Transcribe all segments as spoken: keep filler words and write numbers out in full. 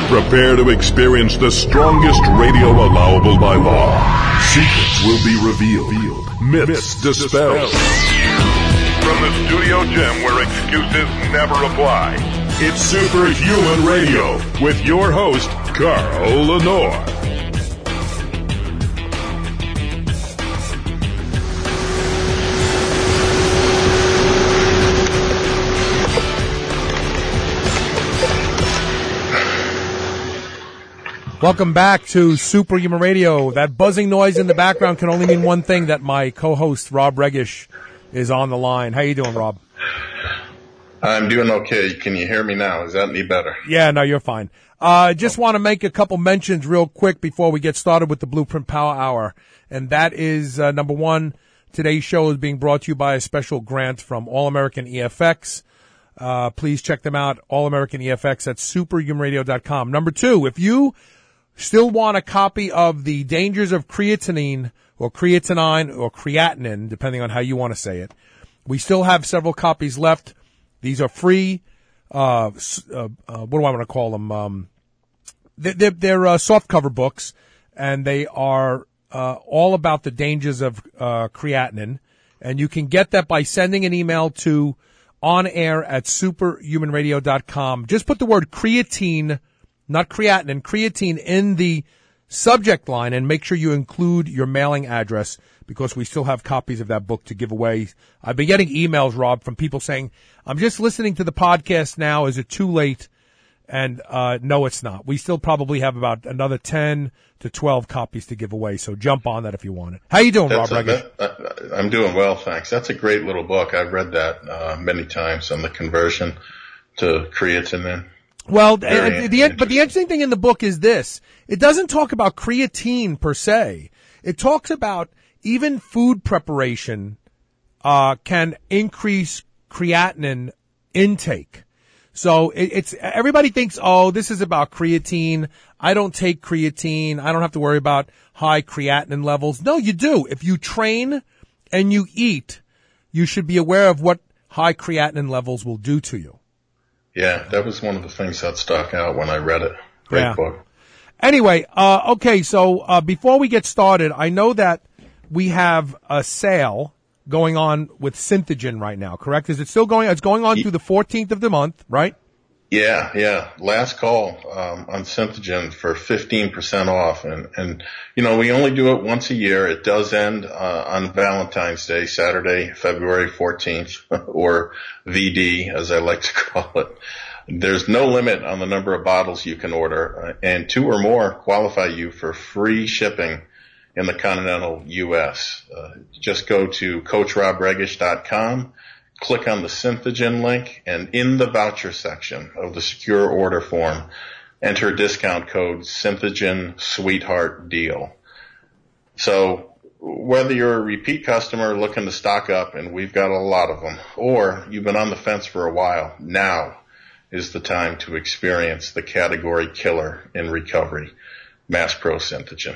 Prepare to experience the strongest radio allowable by law. Secrets will be revealed. Myths dispelled. From the studio gym where excuses never apply, it's Superhuman Radio with your host, Carl Lenore. Welcome back to Superhuman Radio. That buzzing noise in the background can only mean one thing, that my co-host, Rob Regish, is on the line. How you doing, Rob? I'm doing okay. Can you hear me now? Is that any better? Yeah, no, you're fine. I uh, just want to make a couple mentions real quick before we get started with the Blueprint Power Hour. And that is, uh, number one, today's show is being brought to you by a special grant from All American E F X. Uh, please check them out, All American E F X at superhuman radio dot com. Number two, if you still want a copy of The Dangers of Creatinine or Creatinine or Creatinine, depending on how you want to say it, we still have several copies left. These are free. Uh, uh, uh what do I want to call them? Um, they're, they're, they're uh, softcover books, and they are uh, all about the dangers of uh, creatinine. And you can get that by sending an email to onair at superhuman radio dot com. Just put the word creatine, not creatinine, creatine in the subject line, and make sure you include your mailing address, because we still have copies of that book to give away. I've been getting emails, Rob, from people saying, I'm just listening to the podcast now. Is it too late? And uh no, it's not. We still probably have about another ten to twelve copies to give away, so jump on that if you want it. How you doing, That's Rob a, Regish? that, I'm doing well, thanks. That's a great little book. I've read that uh many times on the conversion to creatinine. Well, uh, the, but the interesting thing in the book is this. It doesn't talk about creatine per se. It talks about even food preparation uh can increase creatinine intake. So it, it's everybody thinks, oh, this is about creatine. I don't take creatine. I don't have to worry about high creatinine levels. No, you do. If you train and you eat, you should be aware of what high creatinine levels will do to you. Yeah, that was one of the things that stuck out when I read it. Great yeah. book. Anyway, uh, okay, so uh, before we get started, I know that we have a sale going on with Synthogen right now, correct? Is it still going? It's going on through the fourteenth of the month, right? Yeah, yeah. Last call um, on Synthogen for fifteen percent off. And, and, you know, we only do it once a year. It does end uh, on Valentine's Day, Saturday, February fourteenth, or V D, as I like to call it. There's no limit on the number of bottles you can order, uh, and two or more qualify you for free shipping in the continental U S. Uh, just go to coach rob regish dot com. Click on the Synthogen link, and in the voucher section of the secure order form, enter discount code Synthogen Sweetheart Deal. So whether you're a repeat customer looking to stock up, and we've got a lot of them, or you've been on the fence for a while, now is the time to experience the category killer in recovery, Mass Pro Synthogen.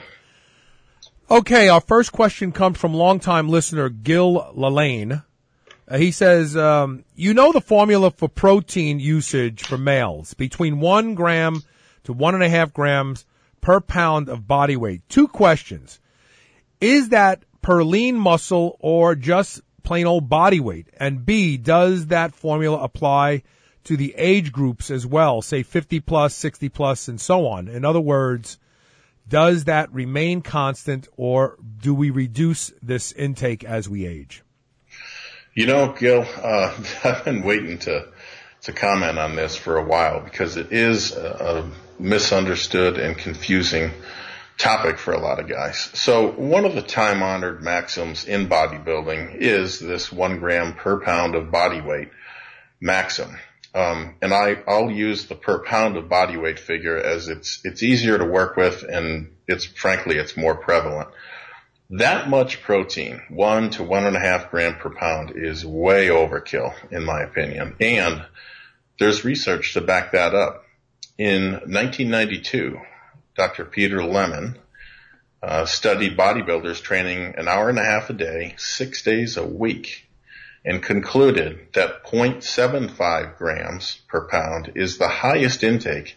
Okay, our first question comes from longtime listener Gil Lalane. Uh, he says, um, you know the formula for protein usage for males, between one gram to one and a half grams per pound of body weight. Two questions. Is that per lean muscle or just plain old body weight? And B, does that formula apply to the age groups as well, say fifty plus, sixty plus, and so on? In other words, does that remain constant, or do we reduce this intake as we age? You know, Gil, uh, I've been waiting to, to comment on this for a while, because it is a, a misunderstood and confusing topic for a lot of guys. So one of the time-honored maxims in bodybuilding is this one gram per pound of body weight maxim. Um, and I, I'll use the per pound of body weight figure as it's, it's easier to work with, and it's, frankly, it's more prevalent. That much protein, one to one and a half gram per pound, is way overkill, in my opinion. And there's research to back that up. In nineteen ninety-two, Doctor Peter Lemon uh, studied bodybuilders training an hour and a half a day, six days a week, and concluded that zero point seven five grams per pound is the highest intake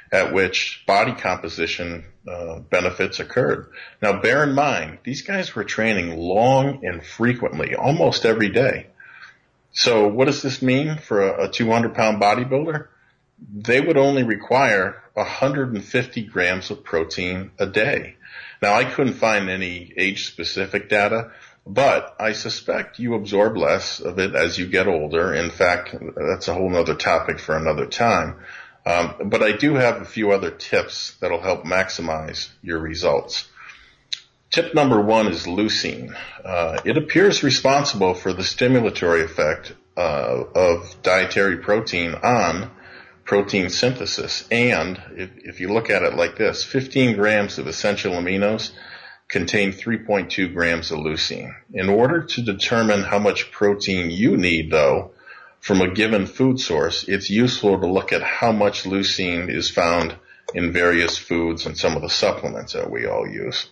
at which body composition uh, benefits occurred. Now, bear in mind, these guys were training long and frequently, almost every day. So what does this mean for a two hundred pound bodybuilder? They would only require one hundred fifty grams of protein a day. Now, I couldn't find any age-specific data, but I suspect you absorb less of it as you get older. In fact, that's a whole other topic for another time. Um, but I do have a few other tips that'll help maximize your results. Tip number one is leucine. Uh, it appears responsible for the stimulatory effect uh, of dietary protein on protein synthesis. And if, if you look at it like this, fifteen grams of essential aminos contain three point two grams of leucine. In order to determine how much protein you need, though, from a given food source, it's useful to look at how much leucine is found in various foods and some of the supplements that we all use.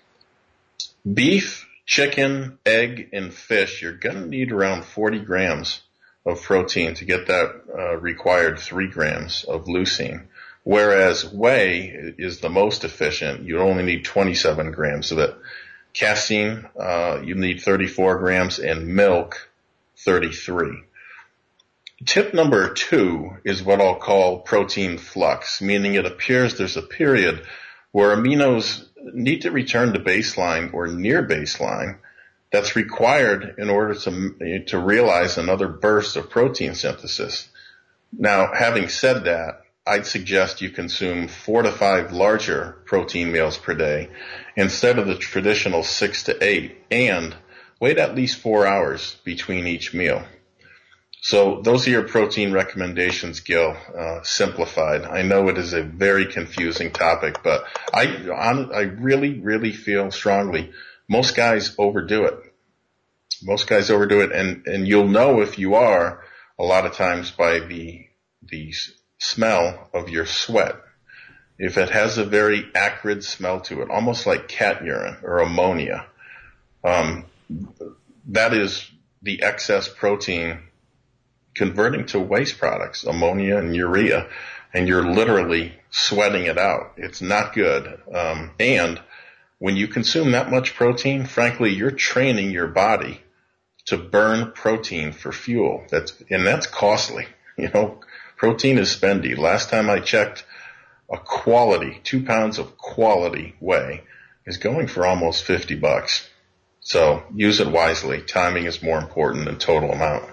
Beef, chicken, egg, and fish, you're going to need around forty grams of protein to get that uh, required three grams of leucine. Whereas whey is the most efficient. You only need twenty-seven grams of it. Casein, uh, you need thirty-four grams, and milk, thirty-three. Tip number two is what I'll call protein flux, meaning it appears there's a period where aminos need to return to baseline or near baseline that's required in order to, to realize another burst of protein synthesis. Now, having said that, I'd suggest you consume four to five larger protein meals per day instead of the traditional six to eight, and wait at least four hours between each meal. So those are your protein recommendations, Gil, uh, simplified. I know it is a very confusing topic, but I, I really, really feel strongly most guys overdo it. Most guys overdo it, and, and you'll know if you are a lot of times by the, the smell of your sweat. If it has a very acrid smell to it, almost like cat urine or ammonia, um, that is the excess protein converting to waste products, ammonia and urea, and you're literally sweating it out. It's not good. Um, and when you consume that much protein, frankly, you're training your body to burn protein for fuel. That's, and that's costly. You know, protein is spendy. Last time I checked, a quality, two pounds of quality whey is going for almost fifty bucks. So use it wisely. Timing is more important than total amount.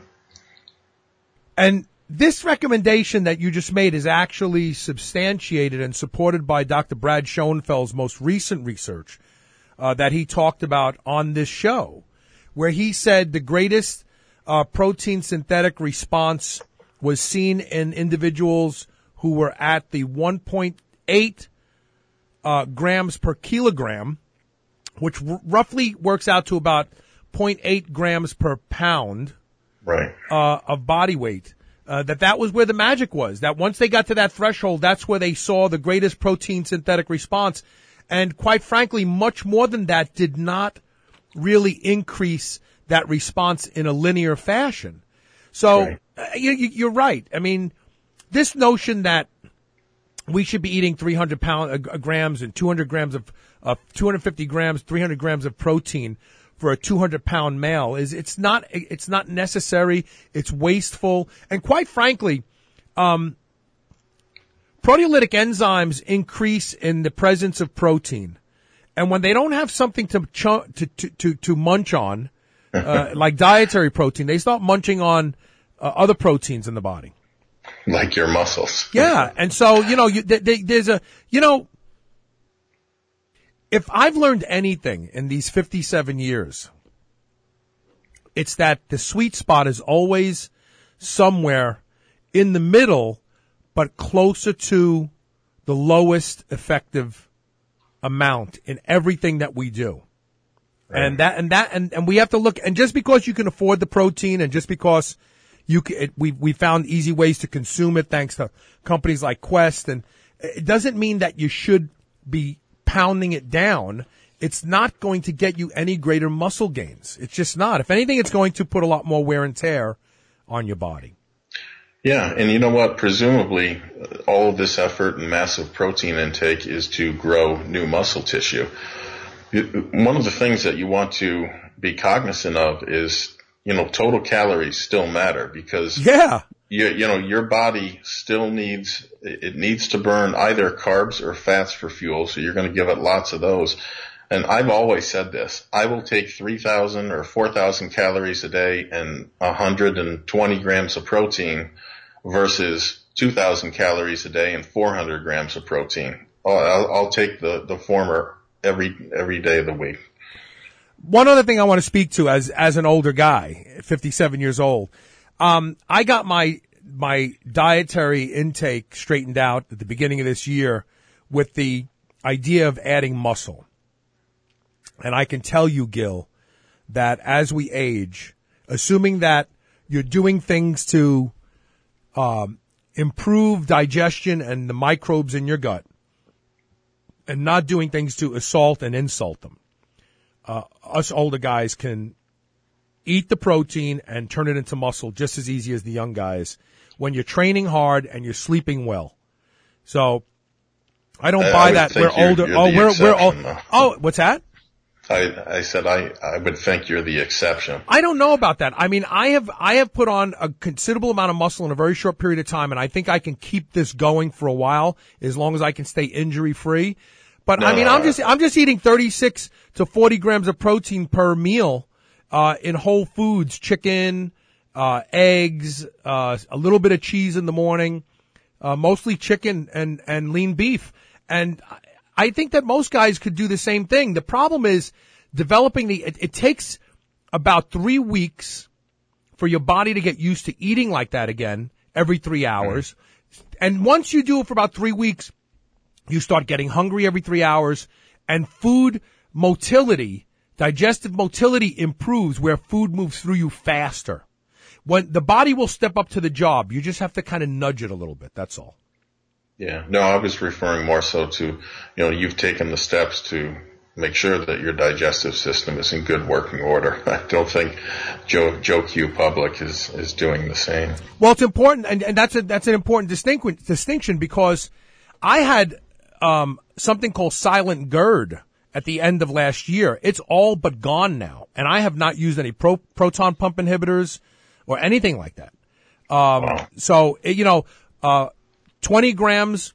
And this recommendation that you just made is actually substantiated and supported by Doctor Brad Schoenfeld's most recent research uh, that he talked about on this show, where he said the greatest uh, protein synthetic response was seen in individuals who were at the one point eight uh, grams per kilogram, which r- roughly works out to about zero point eight grams per pound. Right. Uh, of body weight, uh, that that was where the magic was, that once they got to that threshold, that's where they saw the greatest protein synthetic response. And quite frankly, much more than that did not really increase that response in a linear fashion. So right. uh, you, you're right. I mean, this notion that we should be eating three hundred pound, uh, grams and two hundred grams of, uh, two hundred fifty grams, three hundred grams of protein for a two hundred pound male is, it's not, it's not necessary. It's wasteful. And quite frankly, um, proteolytic enzymes increase in the presence of protein. And when they don't have something to, ch- to, to, to, to munch on, uh, like dietary protein, they start munching on uh, other proteins in the body. Like your muscles. Yeah. And so, you know, you, th- th- there's a, you know, if I've learned anything in these fifty-seven years, it's that the sweet spot is always somewhere in the middle, but closer to the lowest effective amount in everything that we do. Right. And that, and that, and, and we have to look, and just because you can afford the protein and just because you can, it, we, we found easy ways to consume it thanks to companies like Quest, and it doesn't mean that you should be pounding it down. It's not going to get you any greater muscle gains. It's just not. If anything, it's going to put a lot more wear and tear on your body. Yeah, and you know what? Presumably, all of this effort and massive protein intake is to grow new muscle tissue. One of the things that you want to be cognizant of is, you know, total calories still matter because yeah, you, you know, your body still needs, it needs to burn either carbs or fats for fuel. So you're going to give it lots of those. And I've always said this, I will take three thousand or four thousand calories a day and one hundred twenty grams of protein versus two thousand calories a day and four hundred grams of protein. I'll, I'll take the, the former every, every day of the week. One other thing I want to speak to as, as an older guy, fifty-seven years old, um, I got my, my dietary intake straightened out at the beginning of this year with the idea of adding muscle. And I can tell you, Gil, that as we age, assuming that you're doing things to um, improve digestion and the microbes in your gut, and not doing things to assault and insult them, uh, us older guys can eat the protein and turn it into muscle just as easy as the young guys when you're training hard and you're sleeping well. So I don't I, buy I that. We're you're, older. You're oh, we're we're all. Though. Oh, what's that? I, I said I, I would think you're the exception. I don't know about that. I mean, I have I have put on a considerable amount of muscle in a very short period of time, and I think I can keep this going for a while as long as I can stay injury free. But no, I mean, I'm just I'm just eating thirty-six to forty grams of protein per meal uh, in whole foods, chicken, uh, eggs, uh, a little bit of cheese in the morning, uh, mostly chicken and and lean beef, and I think that most guys could do the same thing. The problem is developing the, it, it takes about three weeks for your body to get used to eating like that again every three hours. Mm. And once you do it for about three weeks, you start getting hungry every three hours and food motility, digestive motility improves where food moves through you faster. When the body will step up to the job, you just have to kind of nudge it a little bit. That's all. Yeah, no, I was referring more so to, you know, you've taken the steps to make sure that your digestive system is in good working order. I don't think Joe, Joe Q Public is, is doing the same. Well, it's important, and, and that's a, that's an important distinction, distinction because I had, um, something called silent GERD at the end of last year. It's all but gone now, and I have not used any pro, proton pump inhibitors or anything like that. Um, wow. so, you know, uh, twenty grams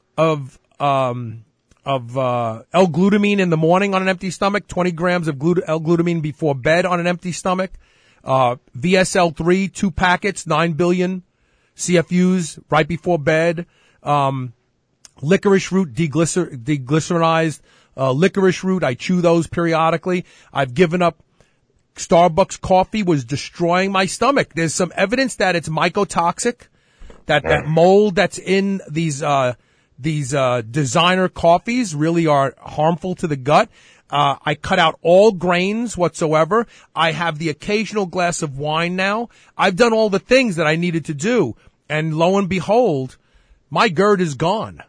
of, um, of, uh, L-glutamine in the morning on an empty stomach, twenty grams of glut- L-glutamine before bed on an empty stomach, uh, V S L three, two packets, nine billion C F Us right before bed, um, licorice root deglycer- deglycerinized, uh, licorice root. I chew those periodically. I've given up Starbucks coffee was destroying my stomach. There's some evidence that it's mycotoxic. That, that mold that's in these, uh, these, uh, designer coffees really are harmful to the gut. Uh, I cut out all grains whatsoever. I have the occasional glass of wine now. I've done all the things that I needed to do. And lo and behold, my GERD is gone.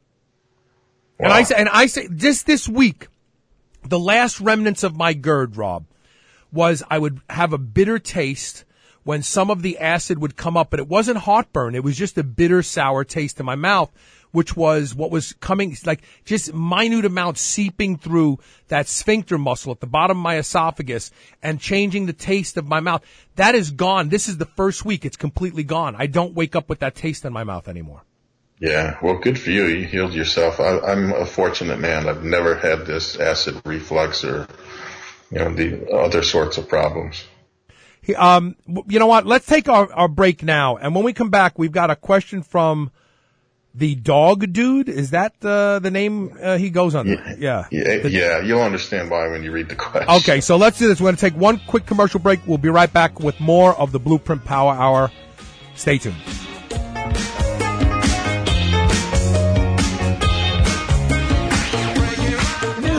Wow. And I say, and I say, just this week, the last remnants of my GERD, Rob, was I would have a bitter taste when some of the acid would come up, but it wasn't heartburn. It was just a bitter, sour taste in my mouth, which was what was coming, like just minute amounts seeping through that sphincter muscle at the bottom of my esophagus and changing the taste of my mouth. That is gone. This is the first week. It's completely gone. I don't wake up with that taste in my mouth anymore. Yeah, well, good for you. You healed yourself. I, I'm a fortunate man. I've never had this acid reflux or, you know, the other sorts of problems. Um, you know what? Let's take our, our break now. And when we come back, we've got a question from the dog dude. Is that uh, the name uh, he goes under? Yeah. Yeah. Yeah, yeah. You'll understand why when you read the question. Okay, so let's do this. We're going to take one quick commercial break. We'll be right back with more of the Blueprint Power Hour. Stay tuned. From the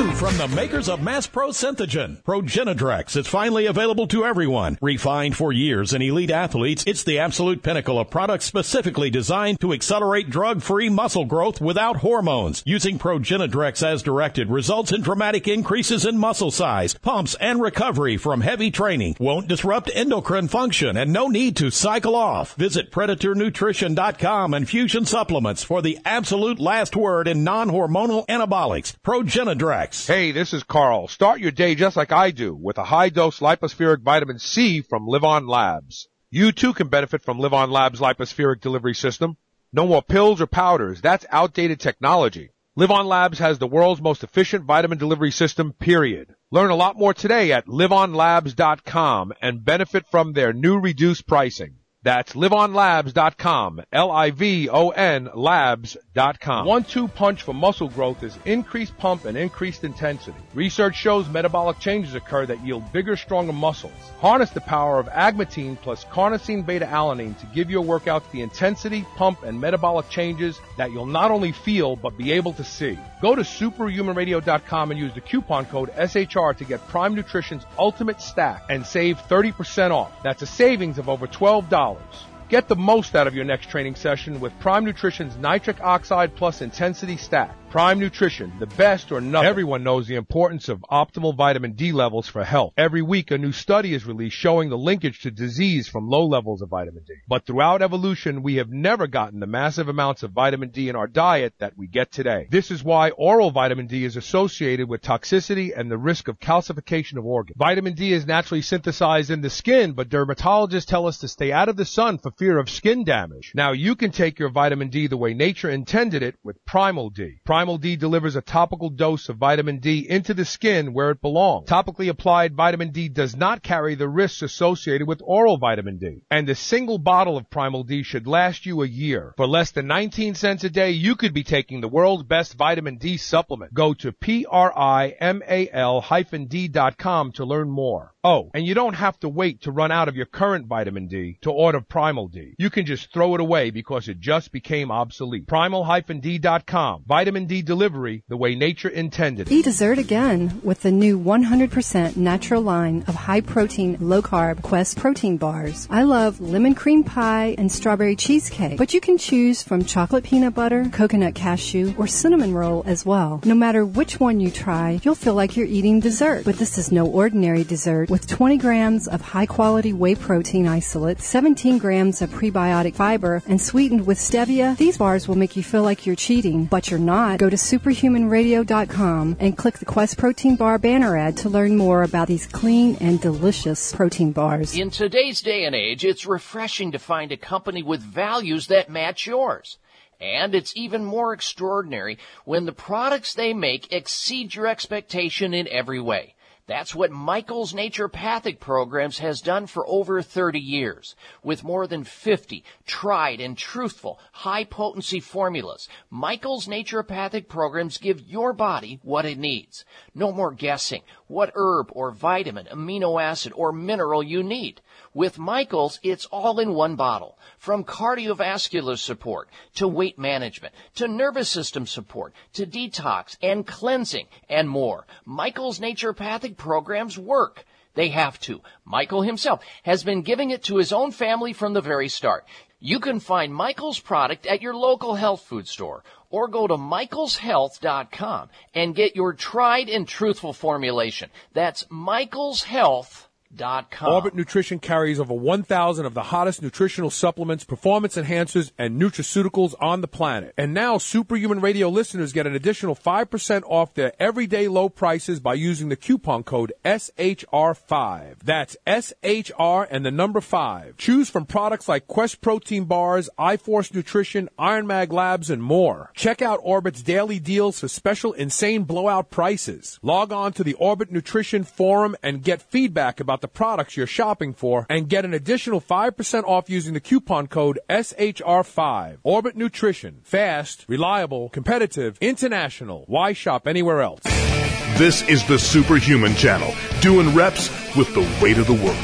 the makers of Mass Pro Synthogen. Progenadrex is finally available to everyone. Refined for years in elite athletes, it's the absolute pinnacle of products specifically designed to accelerate drug-free muscle growth without hormones. Using Progenadrex as directed results in dramatic increases in muscle size, pumps, and recovery from heavy training. Won't disrupt endocrine function and no need to cycle off. Visit Predator Nutrition dot com and Fusion Supplements for the absolute last word in non-hormonal anabolics. Progenadrex. Hey, this is Carl. Start your day just like I do with a high-dose lipospheric vitamin C from Live On Labs. You too can benefit from Live On Labs' lipospheric delivery system. No more pills or powders. That's outdated technology. Live On Labs has the world's most efficient vitamin delivery system, period. Learn a lot more today at live on labs dot com and benefit from their new reduced pricing. That's live on labs dot com, L I V O N labs dot com. One two punch for muscle growth is increased pump and increased intensity. Research shows metabolic changes occur that yield bigger, stronger muscles. Harness the power of agmatine plus carnosine beta-alanine to give your workouts the intensity, pump, and metabolic changes that you'll not only feel but be able to see. Go to superhuman radio dot com and use the coupon code S H R to get Prime Nutrition's Ultimate Stack and save thirty percent off. That's a savings of over twelve dollars. Get the most out of your next training session with Prime Nutrition's Nitric Oxide Plus Intensity Stack. Prime Nutrition, the best or nothing. Everyone knows the importance of optimal vitamin D levels for health. Every week, a new study is released showing the linkage to disease from low levels of vitamin D. But throughout evolution, we have never gotten the massive amounts of vitamin D in our diet that we get today. This is why oral vitamin D is associated with toxicity and the risk of calcification of organs. Vitamin D is naturally synthesized in the skin, but dermatologists tell us to stay out of the sun for fear of skin damage. Now you can take your vitamin D the way nature intended it with Primal D. Primal D delivers a topical dose of vitamin D into the skin where it belongs. Topically applied vitamin D does not carry the risks associated with oral vitamin D. And a single bottle of Primal D should last you a year. For less than nineteen cents a day, you could be taking the world's best vitamin D supplement. Go to P R I M A L hyphen D dot com to learn more. Oh, and you don't have to wait to run out of your current vitamin D to order Primal D. You can just throw it away because it just became obsolete. Primal D dot com. Vitamin D delivery the way nature intended. Eat dessert again with the new one hundred percent natural line of high-protein, low-carb Quest protein bars. I love lemon cream pie and strawberry cheesecake, but you can choose from chocolate peanut butter, coconut cashew, or cinnamon roll as well. No matter which one you try, you'll feel like you're eating dessert. But this is no ordinary dessert. With twenty grams of high-quality whey protein isolate, seventeen grams of prebiotic fiber, and sweetened with stevia, these bars will make you feel like you're cheating, but you're not. Go to superhuman radio dot com and click the Quest Protein Bar banner ad to learn more about these clean and delicious protein bars. In today's day and age, it's refreshing to find a company with values that match yours. And it's even more extraordinary when the products they make exceed your expectation in every way. That's what Michael's Naturopathic Programs has done for over thirty years. With more than fifty tried and truthful, high-potency formulas, Michael's Naturopathic Programs give your body what it needs. No more guessing what herb or vitamin, amino acid, or mineral you need. With Michael's, it's all in one bottle. From cardiovascular support, to weight management, to nervous system support, to detox and cleansing, and more. Michael's Naturopathic Programs work. They have to. Michael himself has been giving it to his own family from the very start. You can find Michael's product at your local health food store or go to michaels health dot com and get your tried and truthful formulation. That's michaels health dot com. Orbit Nutrition carries over one thousand of the hottest nutritional supplements, performance enhancers, and nutraceuticals on the planet. And now Superhuman Radio listeners get an additional five percent off their everyday low prices by using the coupon code S H R five. That's S H R and the number five. Choose from products like Quest Protein Bars, iForce Nutrition, Iron Mag Labs, and more. Check out Orbit's daily deals for special insane blowout prices. Log on to the Orbit Nutrition Forum and get feedback about the products you're shopping for and get an additional five percent off using the coupon code S H R five. Orbit Nutrition. Fast, reliable, competitive, international. Why shop anywhere else? This is the Superhuman Channel, doing reps with the weight of the world.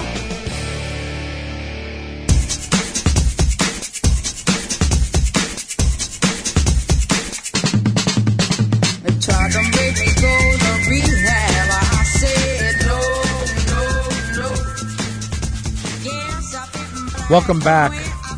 They try to make me go to rehab. Welcome back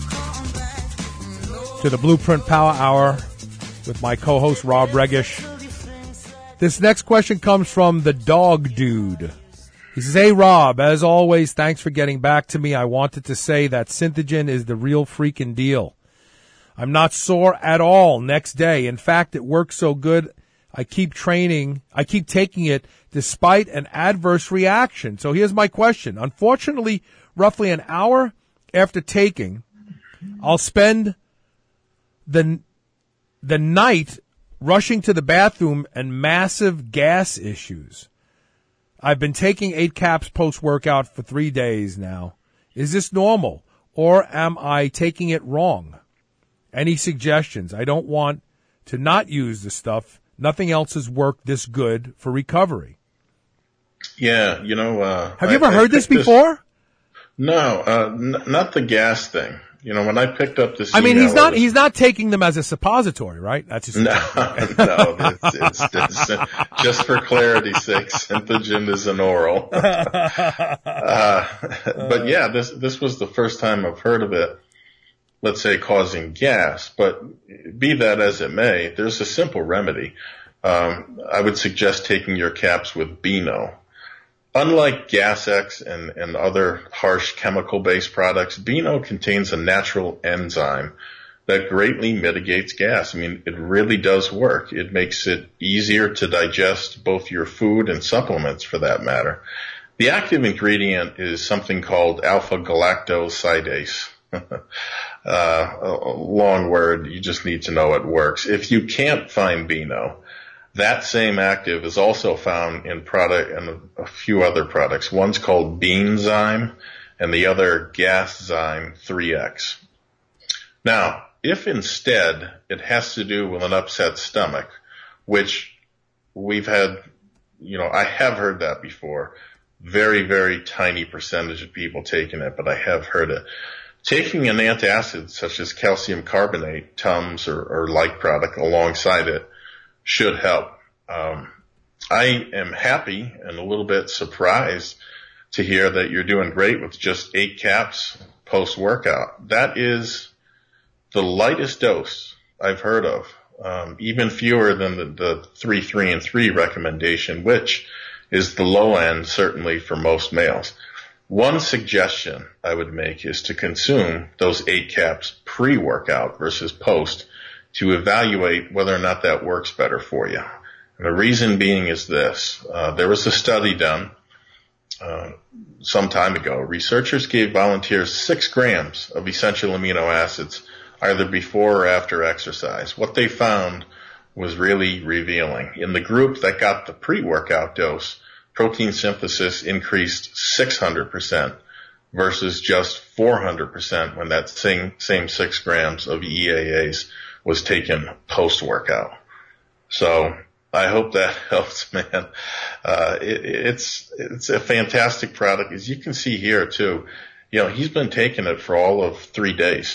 to the Blueprint Power Hour with my co-host Rob Regish. This next question comes from the Dog Dude. He says, "Hey Rob, as always, thanks for getting back to me. I wanted to say that Synthogen is the real freaking deal. I'm not sore at all next day. In fact, it works so good, I keep training, I keep taking it despite an adverse reaction." So here's my question. Unfortunately, roughly an hour after taking, I'll spend the the night rushing to the bathroom and massive gas issues. I've been taking eight caps post-workout for three days now. Is this normal, or am I taking it wrong? Any suggestions? I don't want to not use the stuff. Nothing else has worked this good for recovery. Yeah, you know. Uh, Have you I, ever heard I this before? This, no, uh, n- not the gas thing. You know, when I picked up this, I mean, he's not, was, he's not taking them as a suppository, right? That's just, no, no, it's, it's, it's, just for clarity's sake, Synthogen is an oral. uh, but yeah, this, this was the first time I've heard of it, let's say causing gas, but be that as it may, there's a simple remedy. Um, I would suggest taking your caps with Beano. Unlike Gas-X and, and other harsh chemical-based products, Beano contains a natural enzyme that greatly mitigates gas. I mean, it really does work. It makes it easier to digest both your food and supplements, for that matter. The active ingredient is something called alpha-galactosidase. uh, a long word. You just need to know it works. If you can't find Beano, that same active is also found in product and a few other products. One's called Beanzyme and the other Gaszyme three X. Now, if instead it has to do with an upset stomach, which we've had, you know, I have heard that before. Very, very tiny percentage of people taking it, but I have heard it. Taking an antacid such as calcium carbonate, Tums or, or like product alongside it should help. Um, I am happy and a little bit surprised to hear that you're doing great with just eight caps post-workout. That is the lightest dose I've heard of, um, even fewer than the, the three, three, and three recommendation, which is the low end certainly for most males. One suggestion I would make is to consume those eight caps pre-workout versus post, to evaluate whether or not that works better for you. And the reason being is this. Uh, there was a study done uh, some time ago. Researchers gave volunteers six grams of essential amino acids either before or after exercise. What they found was really revealing. In the group that got the pre-workout dose, protein synthesis increased six hundred percent versus just four hundred percent when that same, same six grams of E A As was taken post-workout. So I hope that helps, man. Uh, it, it's, it's a fantastic product. As you can see here too, you know, he's been taking it for all of three days.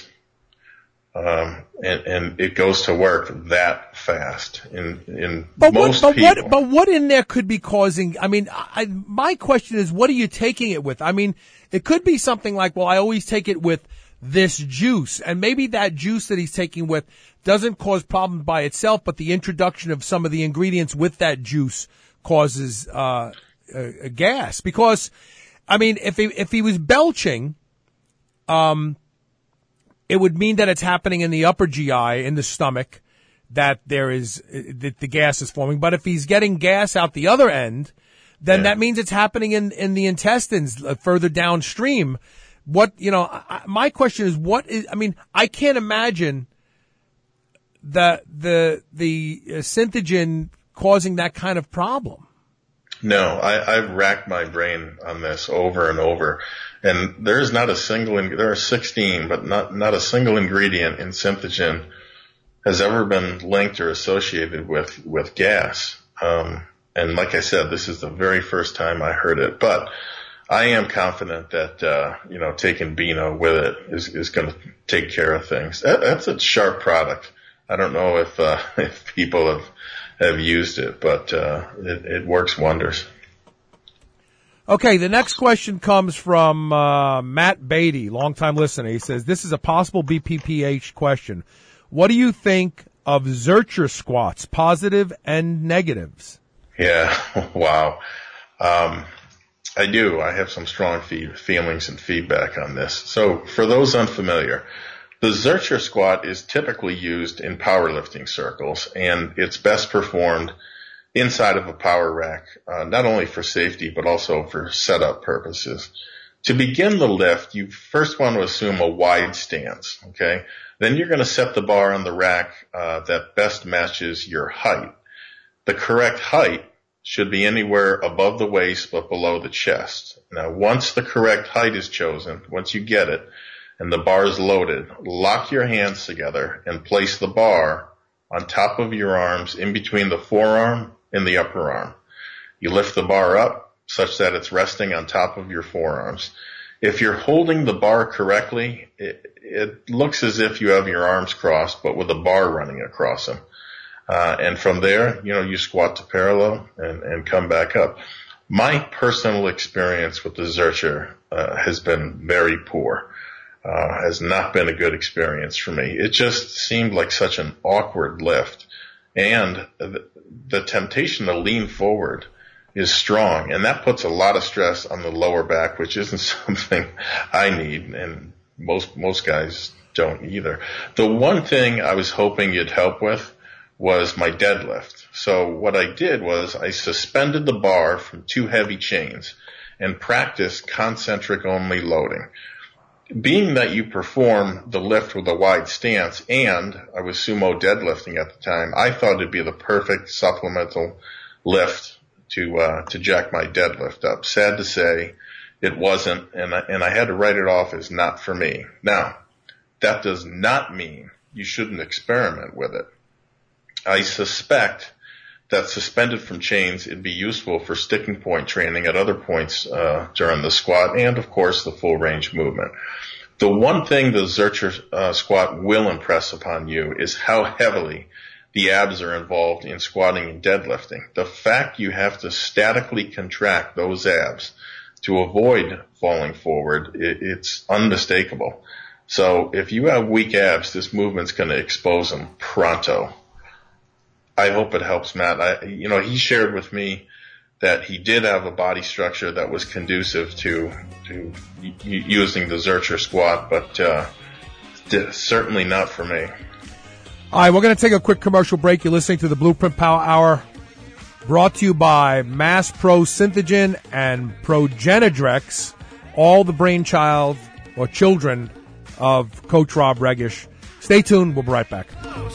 Um, and, and it goes to work that fast in, in but most what, but people. What, but what in there could be causing, I mean, I, my question is, what are you taking it with? I mean, it could be something like, well, I always take it with this juice, and maybe that juice that he's taking with doesn't cause problems by itself, but the introduction of some of the ingredients with that juice causes uh, a, a gas. Because, I mean, if he, if he was belching, um, it would mean that it's happening in the upper G I, in the stomach, that there is that the gas is forming. But if he's getting gas out the other end, then yeah. that means it's happening in in the intestines uh, further downstream. What, you know, I, my question is, what is, I mean, I can't imagine the, the, the uh, Synthogen causing that kind of problem. No, I, I've racked my brain on this over and over. And there's not a single, there are sixteen, but not, not a single ingredient in Synthogen has ever been linked or associated with, with gas. Um, and like I said, this is the very first time I heard it, but I am confident that, uh, you know, taking Beano with it is, is going to take care of things. That, that's a sharp product. I don't know if, uh, if people have, have used it, but, uh, it, it works wonders. Okay, the next question comes from uh, Matt Beatty, longtime listener. He says, this is a possible B P P H question. What do you think of Zercher squats, positive and negatives? Yeah, wow. Um, I do. I have some strong fee- feelings and feedback on this. So for those unfamiliar, the Zercher squat is typically used in powerlifting circles, and it's best performed inside of a power rack, uh, not only for safety, but also for setup purposes. To begin the lift, you first want to assume a wide stance, okay? Then you're going to set the bar on the rack uh, that best matches your height. The correct height should be anywhere above the waist but below the chest. Now, once the correct height is chosen, once you get it, and the bar is loaded, lock your hands together and place the bar on top of your arms in between the forearm and the upper arm. You lift the bar up such that it's resting on top of your forearms. If you're holding the bar correctly, it, it looks as if you have your arms crossed, but with a bar running across them. Uh, and from there, you know, you squat to parallel and, and come back up. My personal experience with the Zercher uh, has been very poor. Uh, has not been a good experience for me. It just seemed like such an awkward lift. And the, the temptation to lean forward is strong, and that puts a lot of stress on the lower back, which isn't something I need, and most most guys don't either. The one thing I was hoping you'd help with was my deadlift. So what I did was I suspended the bar from two heavy chains and practiced concentric only loading. Being that you perform the lift with a wide stance, and I was sumo deadlifting at the time, I thought it'd be the perfect supplemental lift to uh, to jack my deadlift up. Sad to say, it wasn't, and I, and I had to write it off as not for me. Now, that does not mean you shouldn't experiment with it. I suspect that suspended from chains, it'd be useful for sticking point training at other points uh, during the squat, and of course the full range movement. The one thing the Zercher uh, squat will impress upon you is how heavily the abs are involved in squatting and deadlifting. The fact you have to statically contract those abs to avoid falling forward, it, it's unmistakable. So if you have weak abs, this movement's going to expose them pronto. I hope it helps, Matt. I, you know, he shared with me that he did have a body structure that was conducive to to y- using the Zercher squat, but uh, certainly not for me. All right, we're going to take a quick commercial break. You're listening to the Blueprint Power Hour, brought to you by Mass Pro Synthogen and Progenadrex, all the brainchild or children of Coach Rob Regish. Stay tuned. We'll be right back.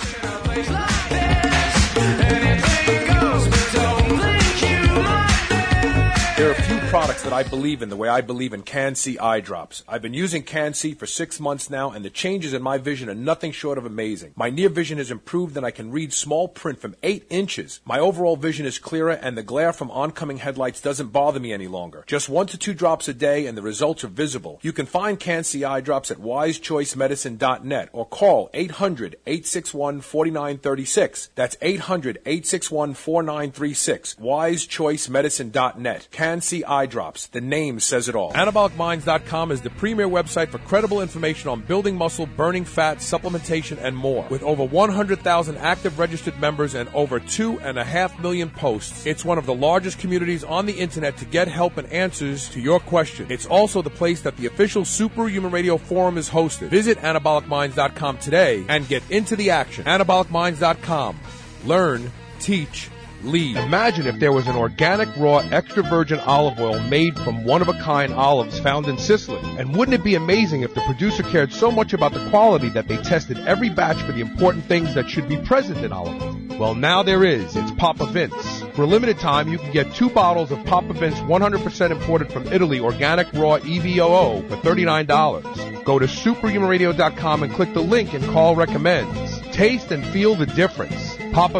There are a few products that I believe in the way I believe in Can-C eye drops. I've been using Can-C for six months now, and the changes in my vision are nothing short of amazing. My near vision has improved, and I can read small print from eight inches. My overall vision is clearer, and the glare from oncoming headlights doesn't bother me any longer. Just one to two drops a day, and the results are visible. You can find Can-C eye drops at wise choice medicine dot net or call eight hundred, eight six one, four nine three six. That's eight hundred, eight six one, four nine three six. wise choice medicine dot net. Can-C eye drops. The name says it all. anabolic minds dot com is the premier website for credible information on building muscle, burning fat, supplementation, and more. With over one hundred thousand active registered members and over two and a half million posts, it's one of the largest communities on the internet to get help and answers to your questions. It's also the place that the official Superhuman Radio Forum is hosted. Visit anabolic minds dot com today and get into the action. anabolic minds dot com. Learn, teach, lead. Imagine if there was an organic, raw, extra virgin olive oil made from one-of-a-kind olives found in Sicily. And wouldn't it be amazing if the producer cared so much about the quality that they tested every batch for the important things that should be present in olive oil? Well, now there is. It's Papa Vince. For a limited time, you can get two bottles of Papa Vince one hundred percent imported from Italy organic raw E V O O for thirty-nine dollars. Go to superhuman radio dot com and click the link and call recommends. Taste and feel the difference. Papa Vince.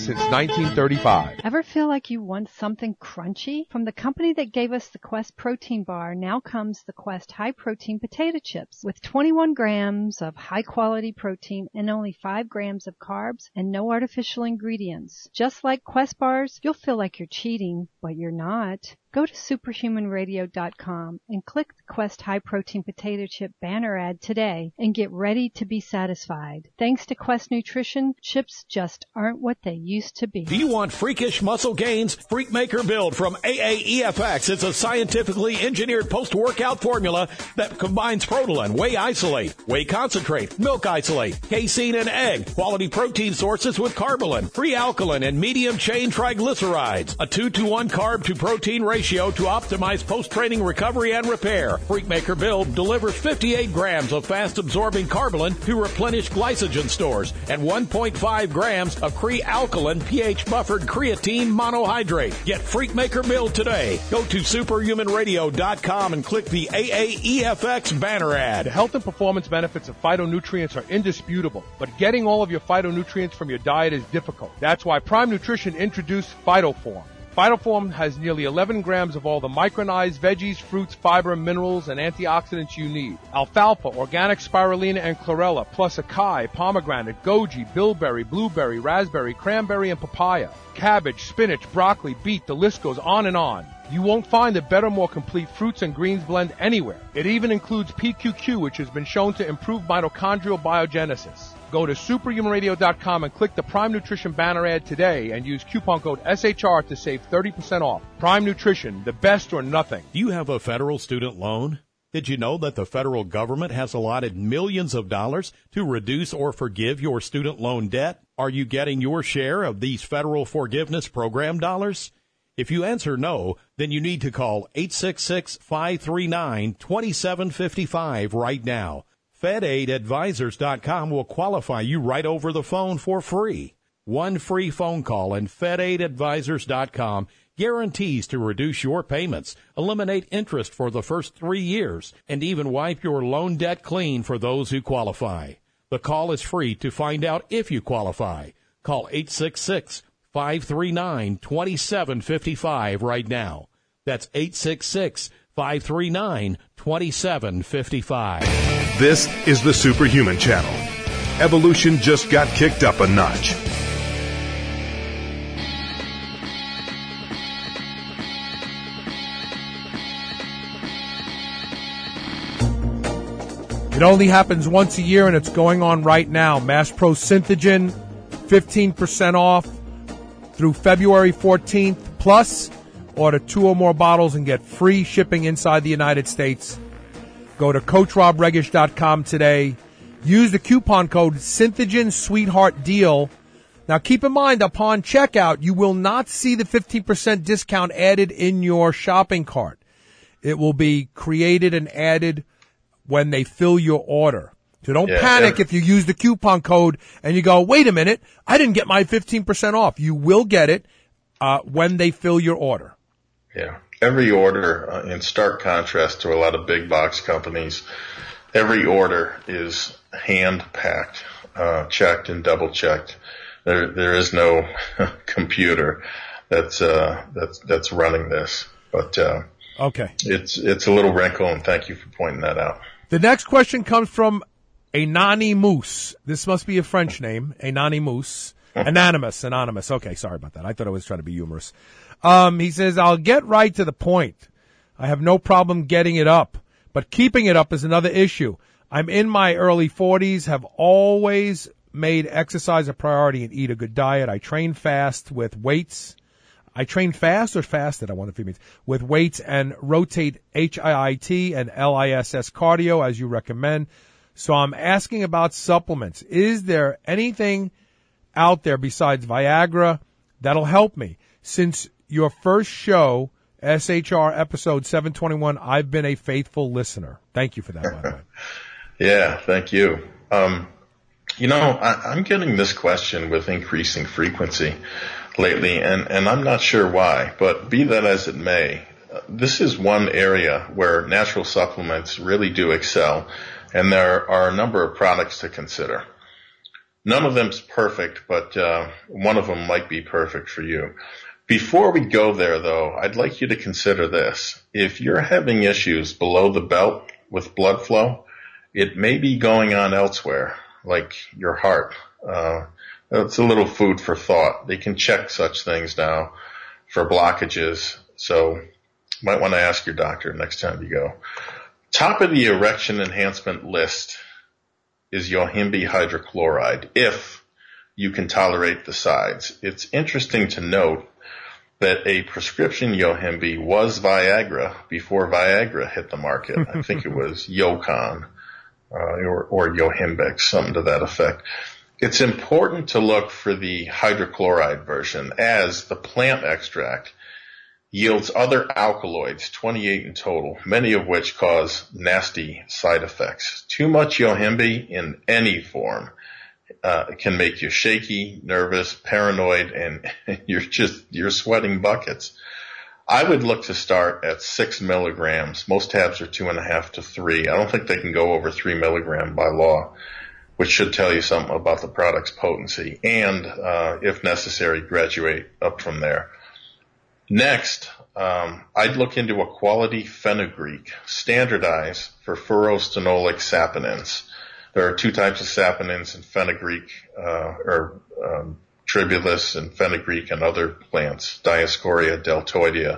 since nineteen thirty-five. Ever feel like you want something crunchy? From the company that gave us the Quest protein bar, now comes the Quest high protein potato chips with twenty-one grams of high quality protein and only five grams of carbs and no artificial ingredients. Just like Quest bars, you'll feel like you're cheating, but you're not. Go to superhuman radio dot com and click the Quest High Protein Potato Chip banner ad today and get ready to be satisfied. Thanks to Quest Nutrition, chips just aren't what they used to be. Do you want freakish muscle gains? Freakmaker Build from A A E F X. It's a scientifically engineered post-workout formula that combines Protolan, whey isolate, whey concentrate, milk isolate, casein, and egg, quality protein sources with Carbolin, free alkaline, and medium-chain triglycerides. A two to one carb to protein ratio to optimize post-training recovery and repair. Freakmaker Build delivers fifty-eight grams of fast-absorbing Carbolin to replenish glycogen stores and one point five grams of Cree-alkaline pH-buffered creatine monohydrate. Get Freakmaker Build today. Go to superhuman radio dot com and click the A A E F X banner ad. The health and performance benefits of phytonutrients are indisputable, but getting all of your phytonutrients from your diet is difficult. That's why Prime Nutrition introduced PhytoForm. PhytoForm has nearly eleven grams of all the micronized veggies, fruits, fiber, minerals, and antioxidants you need. Alfalfa, organic spirulina, and chlorella, plus acai, pomegranate, goji, bilberry, blueberry, raspberry, cranberry, and papaya. Cabbage, spinach, broccoli, beet, the list goes on and on. You won't find a better, more complete fruits and greens blend anywhere. It even includes P Q Q, which has been shown to improve mitochondrial biogenesis. Go to superhuman radio dot com and click the Prime Nutrition banner ad today and use coupon code S H R to save thirty percent off. Prime Nutrition, the best or nothing. Do you have a federal student loan? Did you know that the federal government has allotted millions of dollars to reduce or forgive your student loan debt? Are you getting your share of these federal forgiveness program dollars? If you answer no, then you need to call eight six six, five three nine, two seven five five right now. Fed Aid Advisors dot com will qualify you right over the phone for free. One free phone call and Fed Aid Advisors dot com guarantees to reduce your payments, eliminate interest for the first three years, and even wipe your loan debt clean for those who qualify. The call is free to find out if you qualify. Call eight six six, five three nine, two seven five five right now. That's eight six six, five three nine, two seven five five. This is the Superhuman Channel. Evolution just got kicked up a notch. It only happens once a year, and it's going on right now. Mass Pro Synthogen, fifteen percent off through February fourteenth. Plus, order two or more bottles and get free shipping inside the United States. Go to Coach Rob Regish dot com today. Use the coupon code Synthogen Sweetheart Deal. Now, keep in mind, upon checkout, you will not see the fifteen percent discount added in your shopping cart. It will be created and added when they fill your order. So don't yeah, panic yeah. if you use the coupon code and you go, wait a minute, I didn't get my fifteen percent off. You will get it uh, when they fill your order. Yeah. Every order, uh, in stark contrast to a lot of big box companies, every order is hand-packed, uh, checked and double-checked. There, there is no computer that's, uh, that's, that's running this. But, uh, okay. It's, it's a little wrinkle, and thank you for pointing that out. The next question comes from Anonymous. This must be a French name. Anonymous. Anonymous. Anonymous. Okay, sorry about that. I thought I was trying to be humorous. Um, he says, I'll get right to the point. I have no problem getting it up, but keeping it up is another issue. I'm in my early forties, have always made exercise a priority and eat a good diet. I train fast with weights. I train fast or fasted, I wonder if he means, with weights and rotate H I I T and L I S S cardio as you recommend. So I'm asking about supplements. Is there anything out there besides Viagra that'll help me? Since your first show, S H R episode seven twenty-one, I've been a faithful listener. Thank you for that, by the way. Yeah, thank you. Um, you know, I, I'm getting this question with increasing frequency lately, and, and I'm not sure why, but be that as it may, uh, this is one area where natural supplements really do excel, and there are a number of products to consider. None of them's perfect, but uh, one of them might be perfect for you. Before we go there, though, I'd like you to consider this. If you're having issues below the belt with blood flow, it may be going on elsewhere, like your heart. Uh, it's a little food for thought. They can check such things now for blockages, so you might want to ask your doctor next time you go. Top of the erection enhancement list is Yohimbe hydrochloride, if you can tolerate the sides. It's interesting to note that a prescription Yohimbe was Viagra before Viagra hit the market. I think it was Yocon uh, or, or Yohimbex, something to that effect. It's important to look for the hydrochloride version, as the plant extract yields other alkaloids, twenty-eight in total, many of which cause nasty side effects. Too much Yohimbe in any form uh, can make you shaky, nervous, paranoid, and you're just, you're sweating buckets. I would look to start at six milligrams. Most tabs are two and a half to three. I don't think they can go over three milligram by law, which should tell you something about the product's potency, and, uh, if necessary, graduate up from there. Next, um, I'd look into a quality fenugreek, standardized for furostenolic saponins. There are two types of saponins in fenugreek, uh, or um, tribulus and fenugreek and other plants, Dioscorea deltoidea.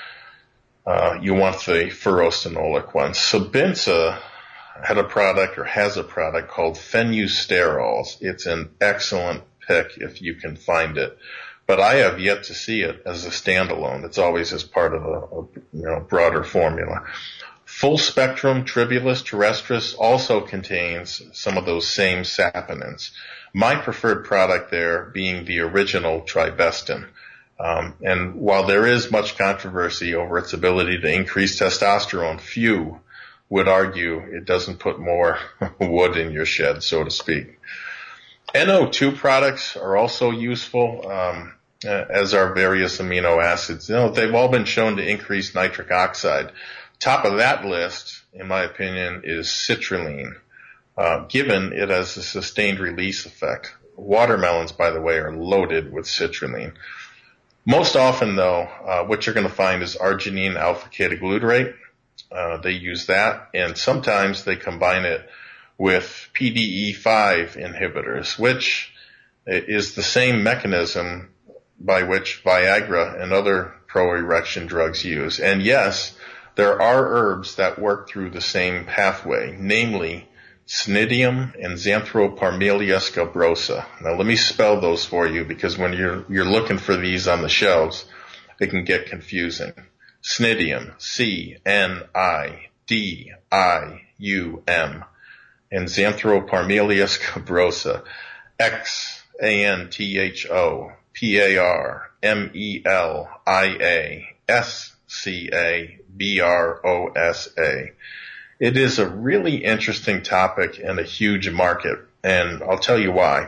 Uh, you want the furostenolic ones. Sabinsa had a product or has a product called Fenusterols. It's an excellent pick if you can find it. But I have yet to see it as a standalone. It's always as part of a, a you know, broader formula. Full spectrum Tribulus terrestris also contains some of those same saponins. My preferred product there being the original Tribestin. Um, and while there is much controversy over its ability to increase testosterone, few would argue it doesn't put more wood in your shed, so to speak. N O two products are also useful, um, as are various amino acids. You know, they've all been shown to increase nitric oxide. Top of that list, in my opinion, is citrulline, uh, given it has a sustained release effect. Watermelons, by the way, are loaded with citrulline. Most often, though, uh, what you're going to find is arginine alpha-ketoglutarate. Uh, they use that, and sometimes they combine it with P D E five inhibitors, which is the same mechanism by which Viagra and other pro-erection drugs use. And yes, there are herbs that work through the same pathway, namely Cnidium and Xanthroparmelia scabrosa. Now let me spell those for you, because when you're, you're looking for these on the shelves, it can get confusing. Cnidium, C N I D I U M. And Xanthroparmelia scabrosa, X A N T H O P A R M E L I A S C A B R O S A. It is a really interesting topic and a huge market, and I'll tell you why.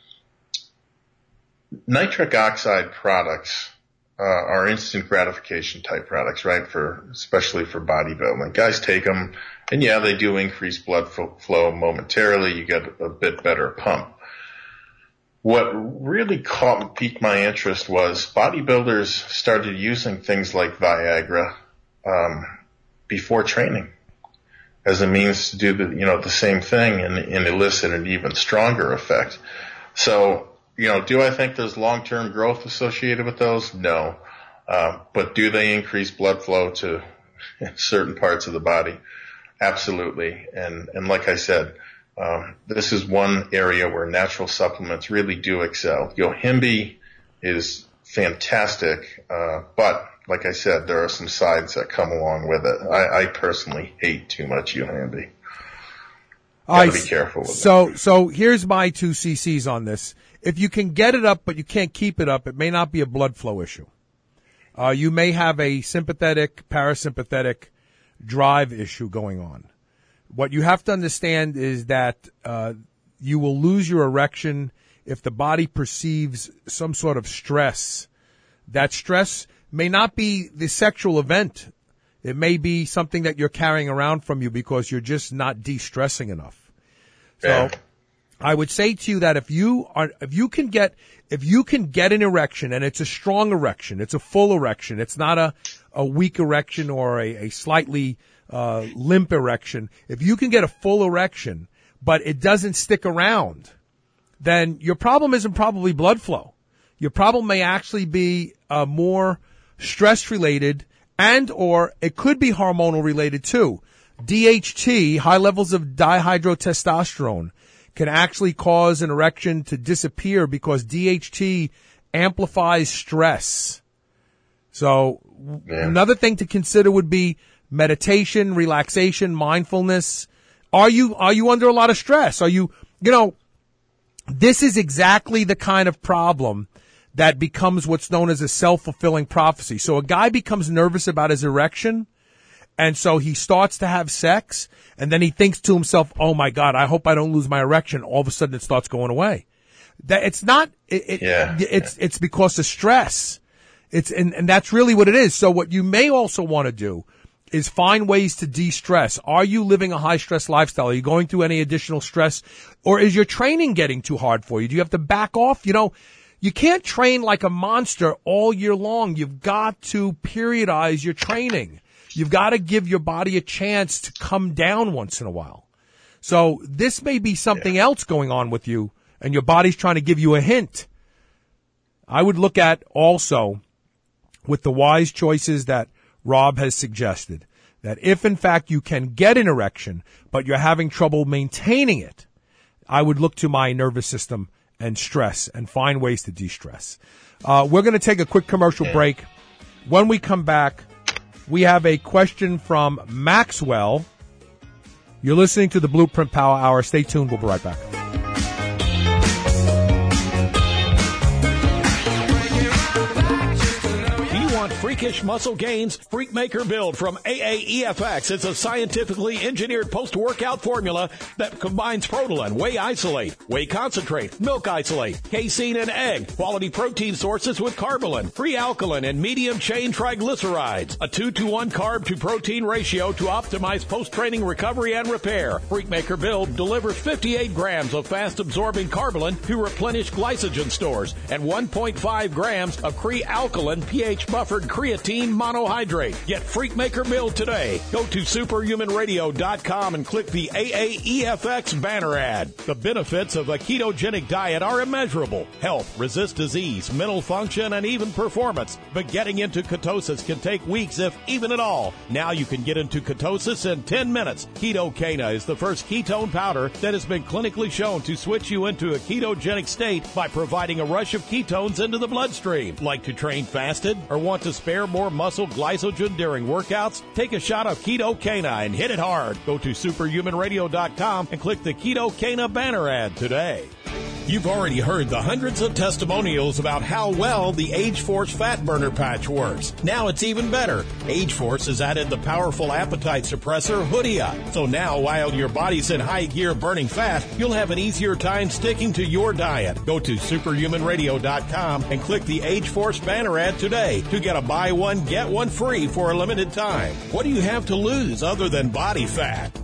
Nitric oxide products uh, are instant gratification type products, right? For especially for bodybuilding, guys take them. And yeah, they do increase blood flow momentarily. You get a bit better pump. What really caught, piqued my interest was bodybuilders started using things like Viagra um, before training as a means to do the, you know, the same thing and, and elicit an even stronger effect. So, you know, do I think there's long-term growth associated with those? No. Uh, but do they increase blood flow to certain parts of the body? Absolutely. And, and like I said, um, this is one area where natural supplements really do excel. Yohimbe is fantastic, uh, but like I said, there are some sides that come along with it. I, I personally hate too much Yohimbe. Gotta be careful with so, it. So here's my two C Cs on this. If you can get it up, but you can't keep it up, it may not be a blood flow issue. Uh, you may have a sympathetic, parasympathetic drive issue going on. What you have to understand is that uh, you will lose your erection if the body perceives some sort of stress. That stress may not be the sexual event. It may be something that you're carrying around from you because you're just not de-stressing enough. So Yeah. I would say to you that if you are, if you can get, if you can get an erection and it's a strong erection, it's a full erection, it's not a, a weak erection or a, a slightly, uh, limp erection. If you can get a full erection, but it doesn't stick around, then your problem isn't probably blood flow. Your problem may actually be, uh, more stress related and or it could be hormonal related too. D H T, high levels of dihydrotestosterone, can actually cause an erection to disappear because D H T amplifies stress. So yeah. Another thing to consider would be meditation, relaxation, mindfulness. Are you, are you under a lot of stress? Are you, you know, this is exactly the kind of problem that becomes what's known as a self-fulfilling prophecy. So a guy becomes nervous about his erection, and so he starts to have sex, and then he thinks to himself, oh my God, I hope I don't lose my erection. All of a sudden it starts going away. That it's not, it, it, yeah. it's, it's because of stress. It's, and, and that's really what it is. So what you may also want to do is find ways to de-stress. Are you living a high stress lifestyle? Are you going through any additional stress? Or is your training getting too hard for you? Do you have to back off? You know, you can't train like a monster all year long. You've got to periodize your training. You've got to give your body a chance to come down once in a while. So this may be something yeah. else going on with you, and your body's trying to give you a hint. I would look at also with the wise choices that Rob has suggested, that if in fact you can get an erection, but you're having trouble maintaining it, I would look to my nervous system and stress and find ways to de-stress. Uh, we're going to take a quick commercial yeah. break. When we come back, we have a question from Maxwell. You're listening to the Blueprint Power Hour. Stay tuned. We'll be right back. Freakish muscle gains, Freakmaker Build from A A E F X. It's a scientifically engineered post-workout formula that combines Protolan, Whey Isolate, Whey Concentrate, Milk Isolate, casein and egg, quality protein sources with Carbolin, free alkaline, and medium-chain triglycerides. A two to one carb to protein ratio to optimize post-training recovery and repair. Freakmaker Build delivers fifty-eight grams of fast-absorbing Carbolin to replenish glycogen stores and one point five grams of Cree-alkaline pH-buffered creatine monohydrate. Get Freakmaker Build today. Go to superhuman radio dot com and click the A A E F X banner ad. The benefits of a ketogenic diet are immeasurable. Health, resist disease, mental function, and even performance. But getting into ketosis can take weeks, if even at all. Now you can get into ketosis in ten minutes. Ketocana is the first ketone powder that has been clinically shown to switch you into a ketogenic state by providing a rush of ketones into the bloodstream. Like to train fasted or want to spare more muscle glycogen during workouts? Take a shot of Ketocana and hit it hard. Go to superhuman radio dot com and click the Ketocana banner ad today. You've already heard the hundreds of testimonials about how well the Age Force Fat Burner Patch works. Now it's even better. Age Force has added the powerful appetite suppressor Hoodia. So now, while your body's in high gear burning fat, you'll have an easier time sticking to your diet. Go to superhuman radio dot com and click the Age Force banner ad today to get a buy one, get one free for a limited time. What do you have to lose other than body fat?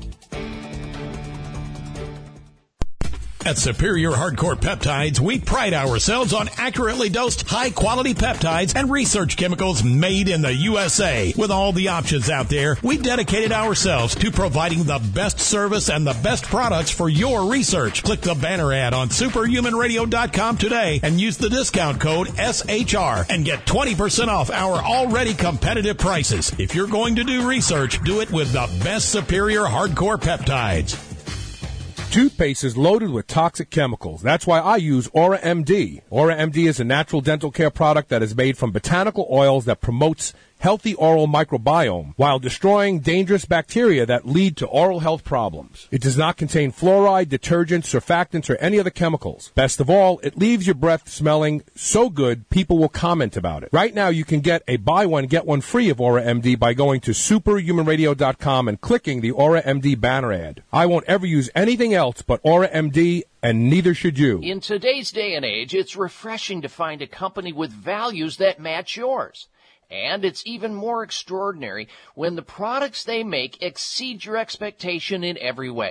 At Superior Hardcore Peptides, we pride ourselves on accurately dosed, high-quality peptides and research chemicals made in the U S A. With all the options out there, we dedicated ourselves to providing the best service and the best products for your research. Click the banner ad on superhuman radio dot com today and use the discount code S H R and get twenty percent off our already competitive prices. If you're going to do research, do it with the best Superior Hardcore Peptides. Toothpaste is loaded with toxic chemicals. That's why I use Aura M D. Aura M D is a natural dental care product that is made from botanical oils that promotes healthy oral microbiome while destroying dangerous bacteria that lead to oral health problems. It does not contain fluoride, detergents, surfactants, or any other chemicals. Best of all, it leaves your breath smelling so good people will comment about it. Right now, you can get a buy one, get one free of Aura M D by going to superhuman radio dot com and clicking the Aura M D banner ad. I won't ever use anything else but Aura M D, and neither should you. In today's day and age, it's refreshing to find a company with values that match yours. And it's even more extraordinary when the products they make exceed your expectation in every way.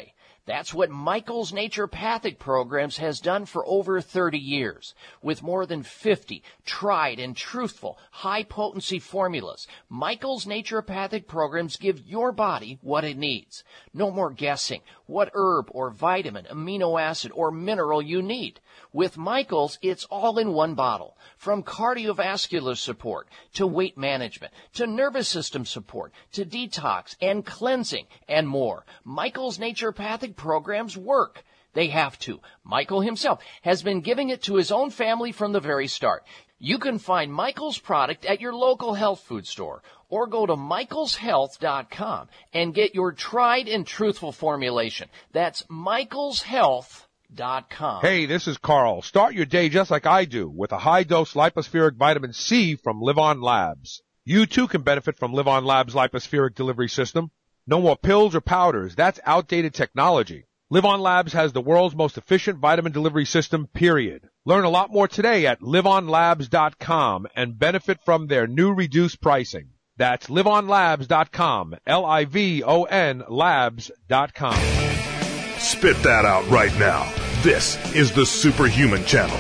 That's what Michael's Naturopathic Programs has done for over thirty years. With more than fifty tried and truthful high-potency formulas, Michael's Naturopathic Programs give your body what it needs. No more guessing what herb or vitamin, amino acid, or mineral you need. With Michael's, it's all in one bottle. From cardiovascular support to weight management to nervous system support to detox and cleansing and more. Michael's Naturopathic Programs work. They have to. Michael himself has been giving it to his own family from the very start. You can find Michael's product at your local health food store or go to michaels health dot com and get your tried and truthful formulation. That's michaels health dot com. Hey, this is Carl. Start your day just like I do with a high-dose lipospheric vitamin C from Live On Labs. You too can benefit from Live On Labs' lipospheric delivery system. No more pills or powders. That's outdated technology. Live On Labs has the world's most efficient vitamin delivery system, period. Learn a lot more today at live on labs dot com and benefit from their new reduced pricing. That's live on labs dot com, L I V O N labs dot com. Spit that out right now. This is the Superhuman Channel.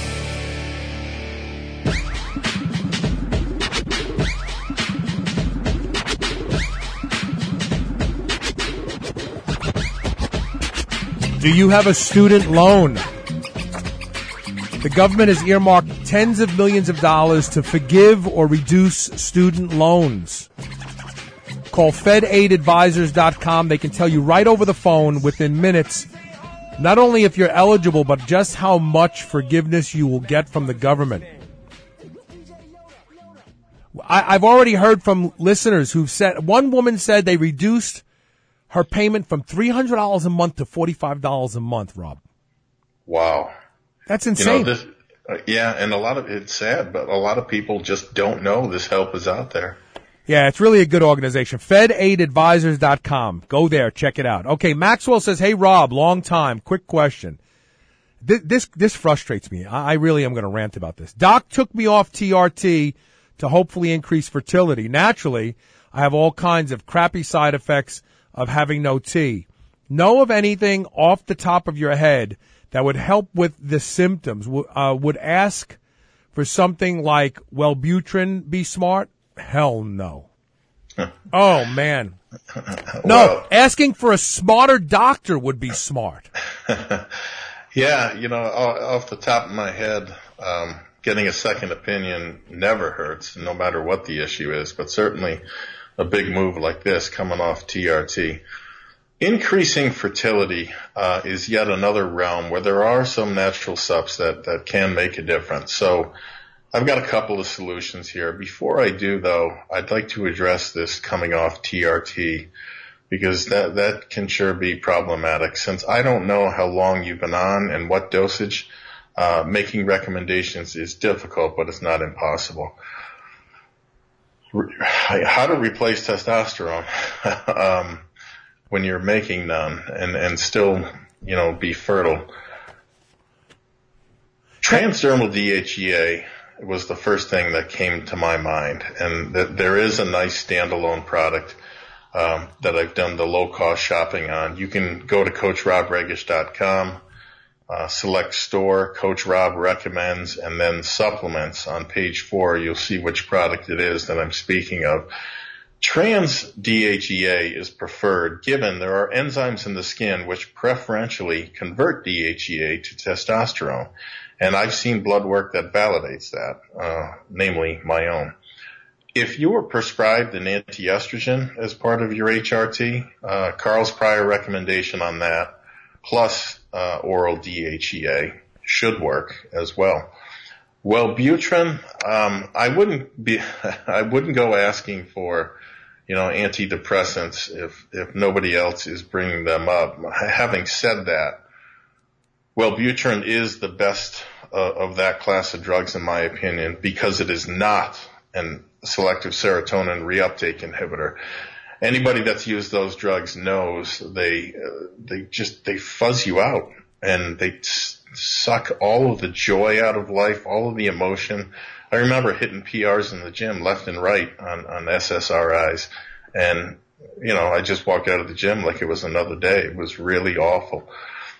Do you have a student loan? The government has earmarked tens of millions of dollars to forgive or reduce student loans. Call fed aid advisors dot com. They can tell you right over the phone within minutes, not only if you're eligible, but just how much forgiveness you will get from the government. I, I've already heard from listeners who've said, one woman said they reduced her payment from three hundred dollars a month to forty-five dollars a month, Rob. Wow. That's insane. You know, this, uh, yeah, and a lot of it's sad, but a lot of people just don't know this help is out there. Yeah, it's really a good organization. fed aid advisors dot com. Go there, check it out. Okay, Maxwell says, hey, Rob, long time. Quick question. This this, this frustrates me. I, I really am going to rant about this. Doc took me off T R T to hopefully increase fertility. Naturally, I have all kinds of crappy side effects of having no T. Know of anything off the top of your head that would help with the symptoms? Uh, would ask for something like Wellbutrin be smart? Hell no. Oh, man. No, well, asking for a smarter doctor would be smart. Yeah, you know, off the top of my head, um, getting a second opinion never hurts, no matter what the issue is, but certainly a big move like this coming off T R T. Increasing fertility uh, is yet another realm where there are some natural subs that, that can make a difference. So I've got a couple of solutions here. Before I do, though, I'd like to address this coming off T R T because that, that can sure be problematic. Since I don't know how long you've been on and what dosage, uh, making recommendations is difficult, but it's not impossible. How to replace testosterone um, when you're making none and, and still, you know, be fertile. Transdermal D H E A was the first thing that came to my mind, and that there is a nice standalone product um, that I've done the low-cost shopping on. You can go to coach rob regish dot com. Uh, select store, Coach Rob recommends, and then supplements. On page four, you'll see which product it is that I'm speaking of. Trans D H E A is preferred given there are enzymes in the skin which preferentially convert D H E A to testosterone. And I've seen blood work that validates that, uh, namely my own. If you were prescribed an anti-estrogen as part of your H R T, uh, Carl's prior recommendation on that, plus Uh, oral D H E A should work as well. Wellbutrin, um, I wouldn't be, I wouldn't go asking for, you know, antidepressants if, if nobody else is bringing them up. Having said that, Wellbutrin is the best uh, of that class of drugs in my opinion because it is not an selective serotonin reuptake inhibitor. Anybody that's used those drugs knows they uh, they just they fuzz you out and they s- suck all of the joy out of life, all of the emotion. I remember hitting P Rs in the gym left and right on, on S S R Is, and you know, I just walk out of the gym like it was another day. It was really awful.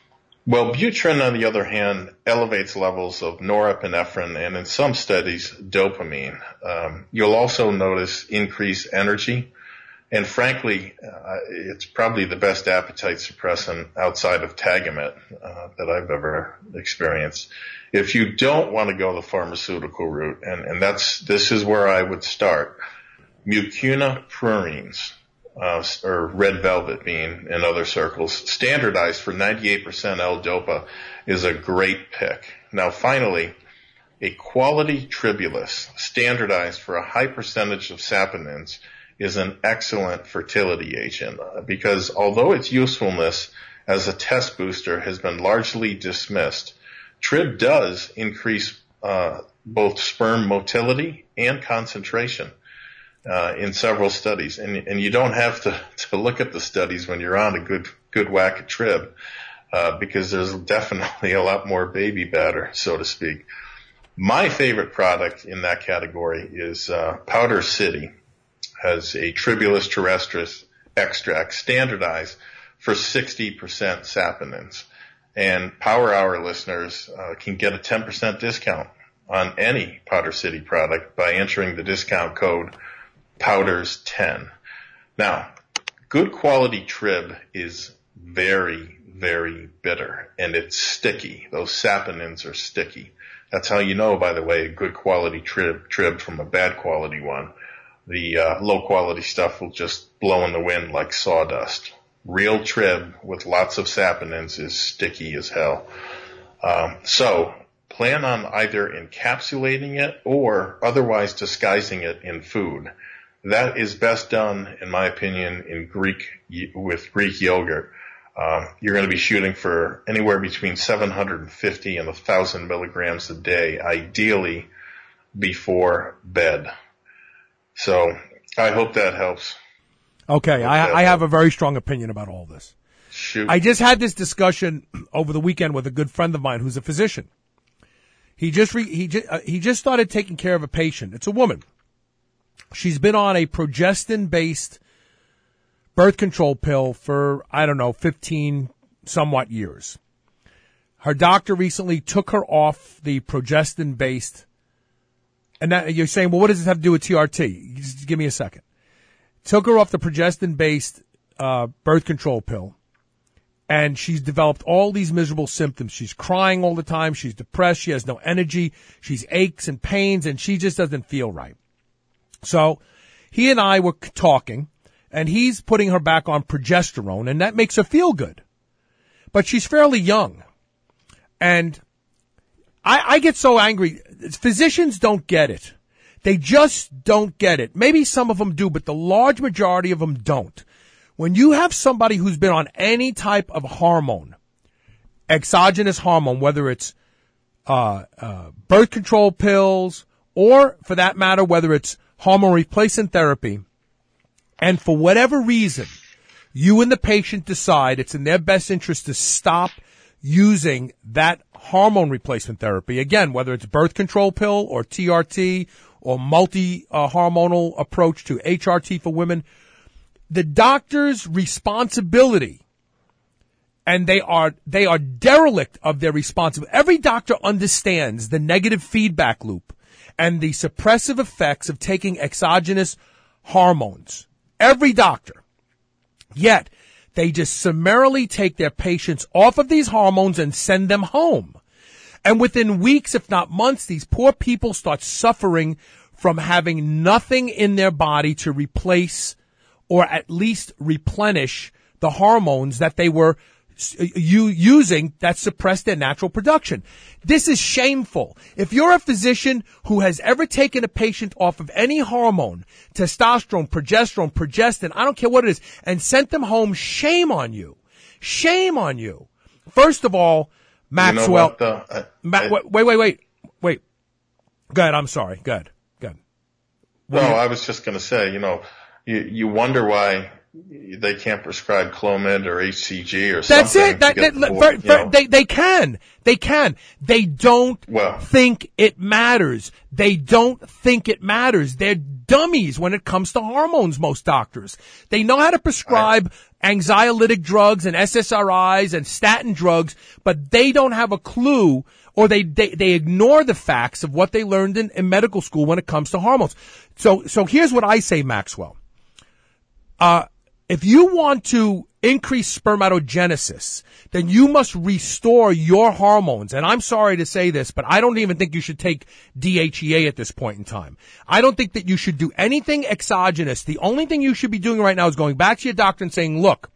Well, Butrin, on the other hand, elevates levels of norepinephrine and, in some studies, dopamine. Um, you'll also notice increased energy. And frankly, uh, it's probably the best appetite suppressant outside of Tagamet uh, that I've ever experienced. If you don't want to go the pharmaceutical route, and, and that's this is where I would start, Mucuna prurines, uh, or red velvet bean in other circles, standardized for ninety-eight percent L-Dopa, is a great pick. Now, finally, a quality tribulus, standardized for a high percentage of saponins, is an excellent fertility agent because although its usefulness as a test booster has been largely dismissed, Trib does increase uh, both sperm motility and concentration uh, in several studies. And, and you don't have to, to look at the studies when you're on a good good whack of Trib uh, because there's definitely a lot more baby batter, so to speak. My favorite product in that category is uh, Powder City. Has a Tribulus terrestris extract standardized for sixty percent saponins. And Power Hour listeners uh, can get a ten percent discount on any Powder City product by entering the discount code Powders ten. Now, good quality Trib is very, very bitter, and it's sticky. Those saponins are sticky. That's how you know, by the way, a good quality Trib, trib from a bad quality one. The uh, low-quality stuff will just blow in the wind like sawdust. Real Trib with lots of saponins is sticky as hell. Um, so plan on either encapsulating it or otherwise disguising it in food. That is best done, in my opinion, in Greek with Greek yogurt. Uh, you're going to be shooting for anywhere between seven hundred fifty and one thousand milligrams a day, ideally before bed. So I hope that helps. Okay, I, I have a very strong opinion about all this. Shoot. I just had this discussion over the weekend with a good friend of mine who's a physician. He just re, he just, uh, he just started taking care of a patient. It's a woman. She's been on a progestin-based birth control pill for, I don't know, fifteen somewhat years. Her doctor recently took her off the progestin-based. And that, you're saying, well, what does this have to do with T R T? Just give me a second. Took her off the progestin-based uh, birth control pill, and she's developed all these miserable symptoms. She's crying all the time. She's depressed. She has no energy. She's aches and pains, and she just doesn't feel right. So he and I were talking, and he's putting her back on progesterone, and that makes her feel good. But she's fairly young, and I, I get so angry. Physicians don't get it. They just don't get it. Maybe some of them do, but the large majority of them don't. When you have somebody who's been on any type of hormone, exogenous hormone, whether it's uh, uh, birth control pills or, for that matter, whether it's hormone replacement therapy, and for whatever reason, you and the patient decide it's in their best interest to stop using that hormone replacement therapy, again, whether it's birth control pill or T R T or multi-hormonal uh, approach to H R T for women, the doctor's responsibility, and they are they are derelict of their responsibility. Every doctor understands the negative feedback loop and the suppressive effects of taking exogenous hormones. Every doctor. Yet, they just summarily take their patients off of these hormones and send them home. And within weeks, if not months, these poor people start suffering from having nothing in their body to replace or at least replenish the hormones that they were you using that suppressed their natural production. This is shameful. If you're a physician who has ever taken a patient off of any hormone, testosterone, progesterone, progestin, I don't care what it is, and sent them home, shame on you. Shame on you. First of all, Maxwell. You know what, uh, I, Ma- I, wait, wait, wait, wait. Go ahead. I'm sorry. Go ahead. Go ahead. No, I was just going to say, you know, you, you wonder why they can't prescribe Clomid or H C G or That's something. That's it. That, that, for, for, they, they can. They can. They don't well, think it matters. They don't think it matters. They're dummies when it comes to hormones, most doctors. They know how to prescribe anxiolytic drugs and S S R Is and statin drugs, but they don't have a clue, or they, they, they ignore the facts of what they learned in, in medical school when it comes to hormones. So, so here's what I say, Maxwell. Uh, if you want to increase spermatogenesis, then you must restore your hormones. And I'm sorry to say this, but I don't even think you should take D H E A at this point in time. I don't think that you should do anything exogenous. The only thing you should be doing right now is going back to your doctor and saying, look,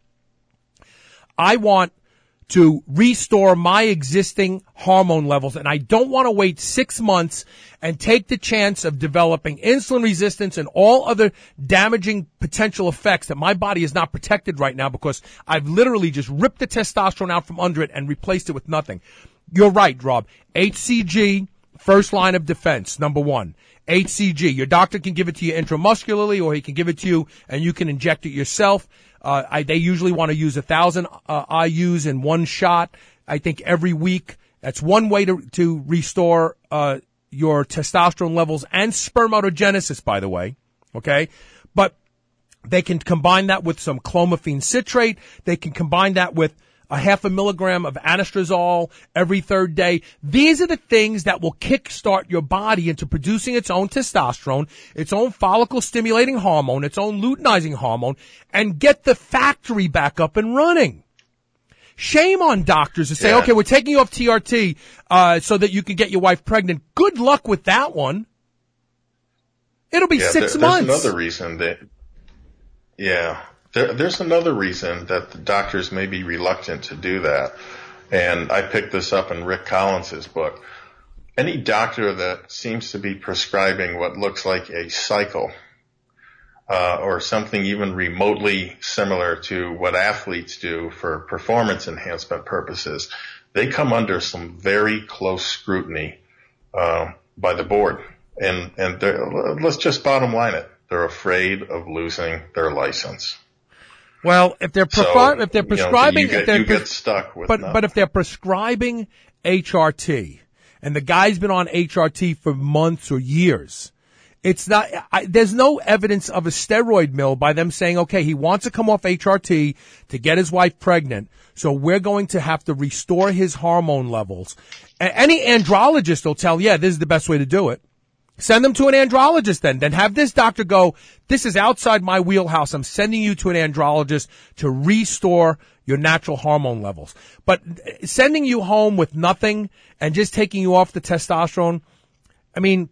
I want to restore my existing hormone levels, and I don't want to wait six months and take the chance of developing insulin resistance and all other damaging potential effects that my body is not protected right now because I've literally just ripped the testosterone out from under it and replaced it with nothing. You're right, Rob. H C G, first line of defense, number one. H C G. Your doctor can give it to you intramuscularly, or he can give it to you and you can inject it yourself. Uh, I, they usually want to use a thousand uh, I U's in one shot. I think every week. That's one way to to restore uh, your testosterone levels and spermatogenesis, by the way. Okay, but they can combine that with some clomiphene citrate. They can combine that with a half a milligram of anastrozole every third day. These are the things that will kickstart your body into producing its own testosterone, its own follicle-stimulating hormone, its own luteinizing hormone, and get the factory back up and running. Shame on doctors to say, yeah. okay, we're taking you off T R T uh, so that you can get your wife pregnant. Good luck with that one. It'll be yeah, six there, months. There's another reason that, yeah. There, there's another reason that the doctors may be reluctant to do that, and I picked this up in Rick Collins's book. Any doctor that seems to be prescribing what looks like a cycle uh, or something even remotely similar to what athletes do for performance enhancement purposes, they come under some very close scrutiny uh, by the board. And, and let's just bottom line it. They're afraid of losing their license. Well, if they're prefi- so, if they're prescribing, you, know, you, get, if they're you pre- get stuck with but nothing. but if they're prescribing H R T and the guy's been on H R T for months or years, it's not. I, there's no evidence of a steroid mill by them saying, okay, he wants to come off H R T to get his wife pregnant, so we're going to have to restore his hormone levels. A- any andrologist will tell, yeah, this is the best way to do it. Send them to an andrologist then. Then have this doctor go, this is outside my wheelhouse. I'm sending you to an andrologist to restore your natural hormone levels. But sending you home with nothing and just taking you off the testosterone, I mean,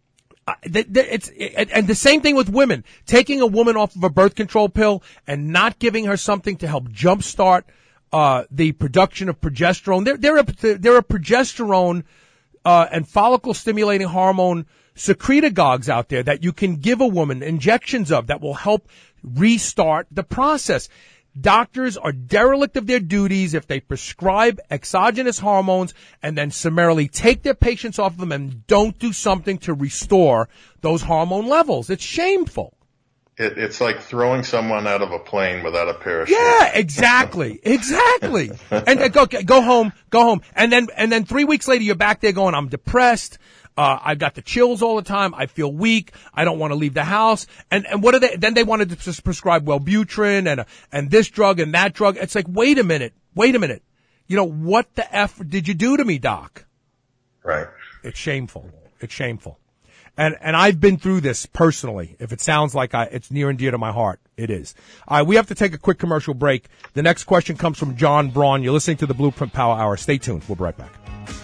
it's, and the same thing with women. Taking a woman off of a birth control pill and not giving her something to help jumpstart uh, the production of progesterone. They're, they're, a, they're a progesterone uh, and follicle-stimulating hormone secretagogues out there that you can give a woman injections of that will help restart the process. Doctors are derelict of their duties if they prescribe exogenous hormones and then summarily take their patients off of them and don't do something to restore those hormone levels. It's shameful. It, it's like throwing someone out of a plane without a parachute. Yeah, exactly, exactly. And uh, go go home, go home, and then and then three weeks later you're back there going, I'm depressed. Uh, I've got the chills all the time. I feel weak. I don't want to leave the house. And, and what are they? Then they wanted to just prescribe Wellbutrin and, uh, and this drug and that drug. It's like, wait a minute, wait a minute. You know, what the F did you do to me, doc? Right. It's shameful. It's shameful. And, and I've been through this personally. If it sounds like I, it's near and dear to my heart, it is. All right, we have to take a quick commercial break. The next question comes from John Braun. You're listening to the Blueprint Power Hour. Stay tuned. We'll be right back.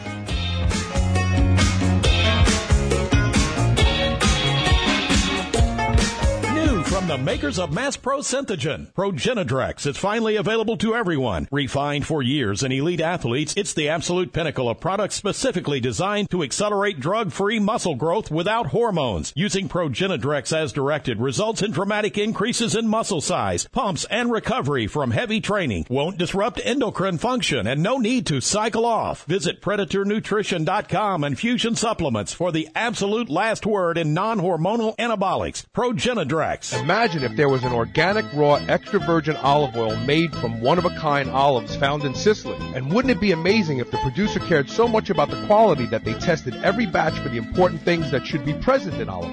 From the makers of Mass Pro Synthogen, Progenadrex is finally available to everyone. Refined for years in elite athletes, it's the absolute pinnacle of products specifically designed to accelerate drug-free muscle growth without hormones. Using Progenadrex as directed results in dramatic increases in muscle size, pumps, and recovery from heavy training. Won't disrupt endocrine function and no need to cycle off. Visit Predator Nutrition dot com and Fusion Supplements for the absolute last word in non-hormonal anabolics. Progenadrex. Imagine if there was an organic, raw, extra virgin olive oil made from one-of-a-kind olives found in Sicily. And wouldn't it be amazing if the producer cared so much about the quality that they tested every batch for the important things that should be present in olive oil?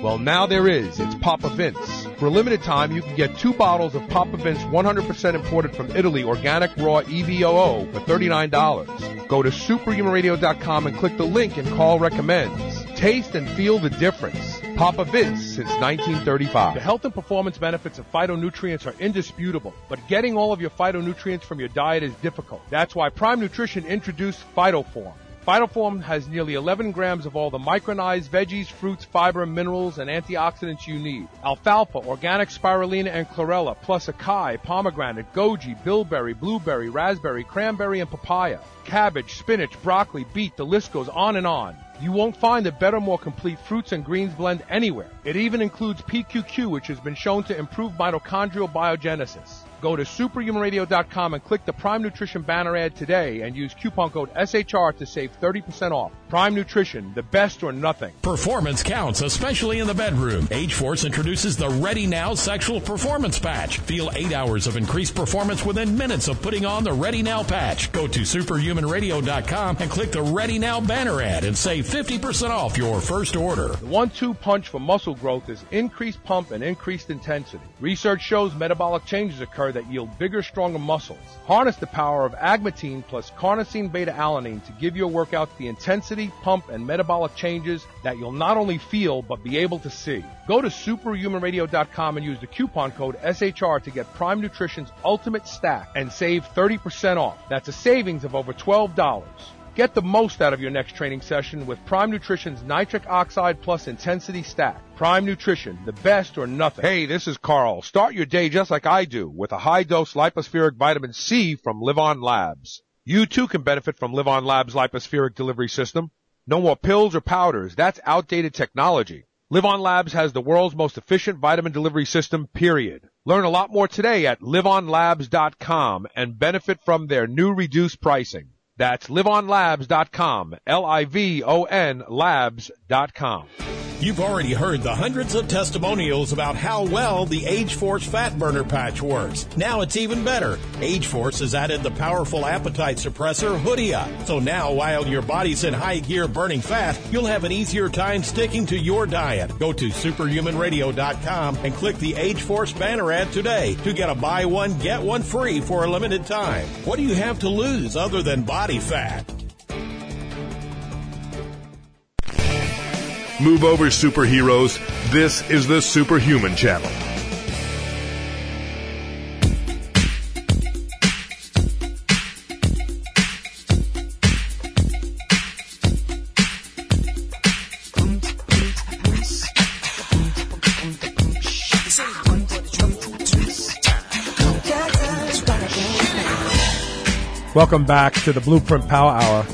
Well, now there is. It's Papa Vince. For a limited time, you can get two bottles of Papa Vince one hundred percent imported from Italy organic raw E V O O for thirty-nine dollars. Go to superhuman radio dot com and click the link and call recommends. Taste and feel the difference. Papa Vince since nineteen thirty-five. The health and performance benefits of phytonutrients are indisputable, but getting all of your phytonutrients from your diet is difficult. That's why Prime Nutrition introduced PhytoForm. PhytoForm has nearly eleven grams of all the micronized veggies, fruits, fiber, minerals, and antioxidants you need. Alfalfa, organic spirulina, and chlorella, plus acai, pomegranate, goji, bilberry, blueberry, raspberry, cranberry, and papaya. Cabbage, spinach, broccoli, beet, the list goes on and on. You won't find a better, more complete fruits and greens blend anywhere. It even includes P Q Q, which has been shown to improve mitochondrial biogenesis. Go to superhuman radio dot com and click the Prime Nutrition banner ad today and use coupon code S H R to save thirty percent off. Prime Nutrition, the best or nothing. Performance counts, especially in the bedroom. Age-Force introduces the Ready Now Sexual Performance Patch. Feel eight hours of increased performance within minutes of putting on the Ready Now patch. Go to superhuman radio dot com and click the Ready Now banner ad and save fifty percent off your first order. The one two punch for muscle growth is increased pump and increased intensity. Research shows metabolic changes occur that yield bigger, stronger muscles. Harness the power of agmatine plus carnosine beta-alanine to give your workouts the intensity, pump, and metabolic changes that you'll not only feel but be able to see. Go to superhuman radio dot com and use the coupon code S H R to get Prime Nutrition's Ultimate Stack and save thirty percent off. That's a savings of over twelve dollars. Get the most out of your next training session with Prime Nutrition's Nitric Oxide Plus Intensity Stack. Prime Nutrition, the best or nothing. Hey, this is Carl. Start your day just like I do with a high-dose lipospheric vitamin C from Live On Labs. You too can benefit from Live On Labs' lipospheric delivery system. No more pills or powders. That's outdated technology. Live On Labs has the world's most efficient vitamin delivery system, period. Learn a lot more today at live on labs dot com and benefit from their new reduced pricing. That's live on labs dot com, L I V O N labs dot com. You've already heard the hundreds of testimonials about how well the Age-Force Fat Burner Patch works. Now it's even better. Age-Force has added the powerful appetite suppressor Hoodia. So now while your body's in high gear burning fat, you'll have an easier time sticking to your diet. Go to superhuman radio dot com and click the Age-Force banner ad today to get a buy one, get one free for a limited time. What do you have to lose other than body fat? Move over, superheroes. This is the Superhuman Channel. Welcome back to the Blueprint Power Hour.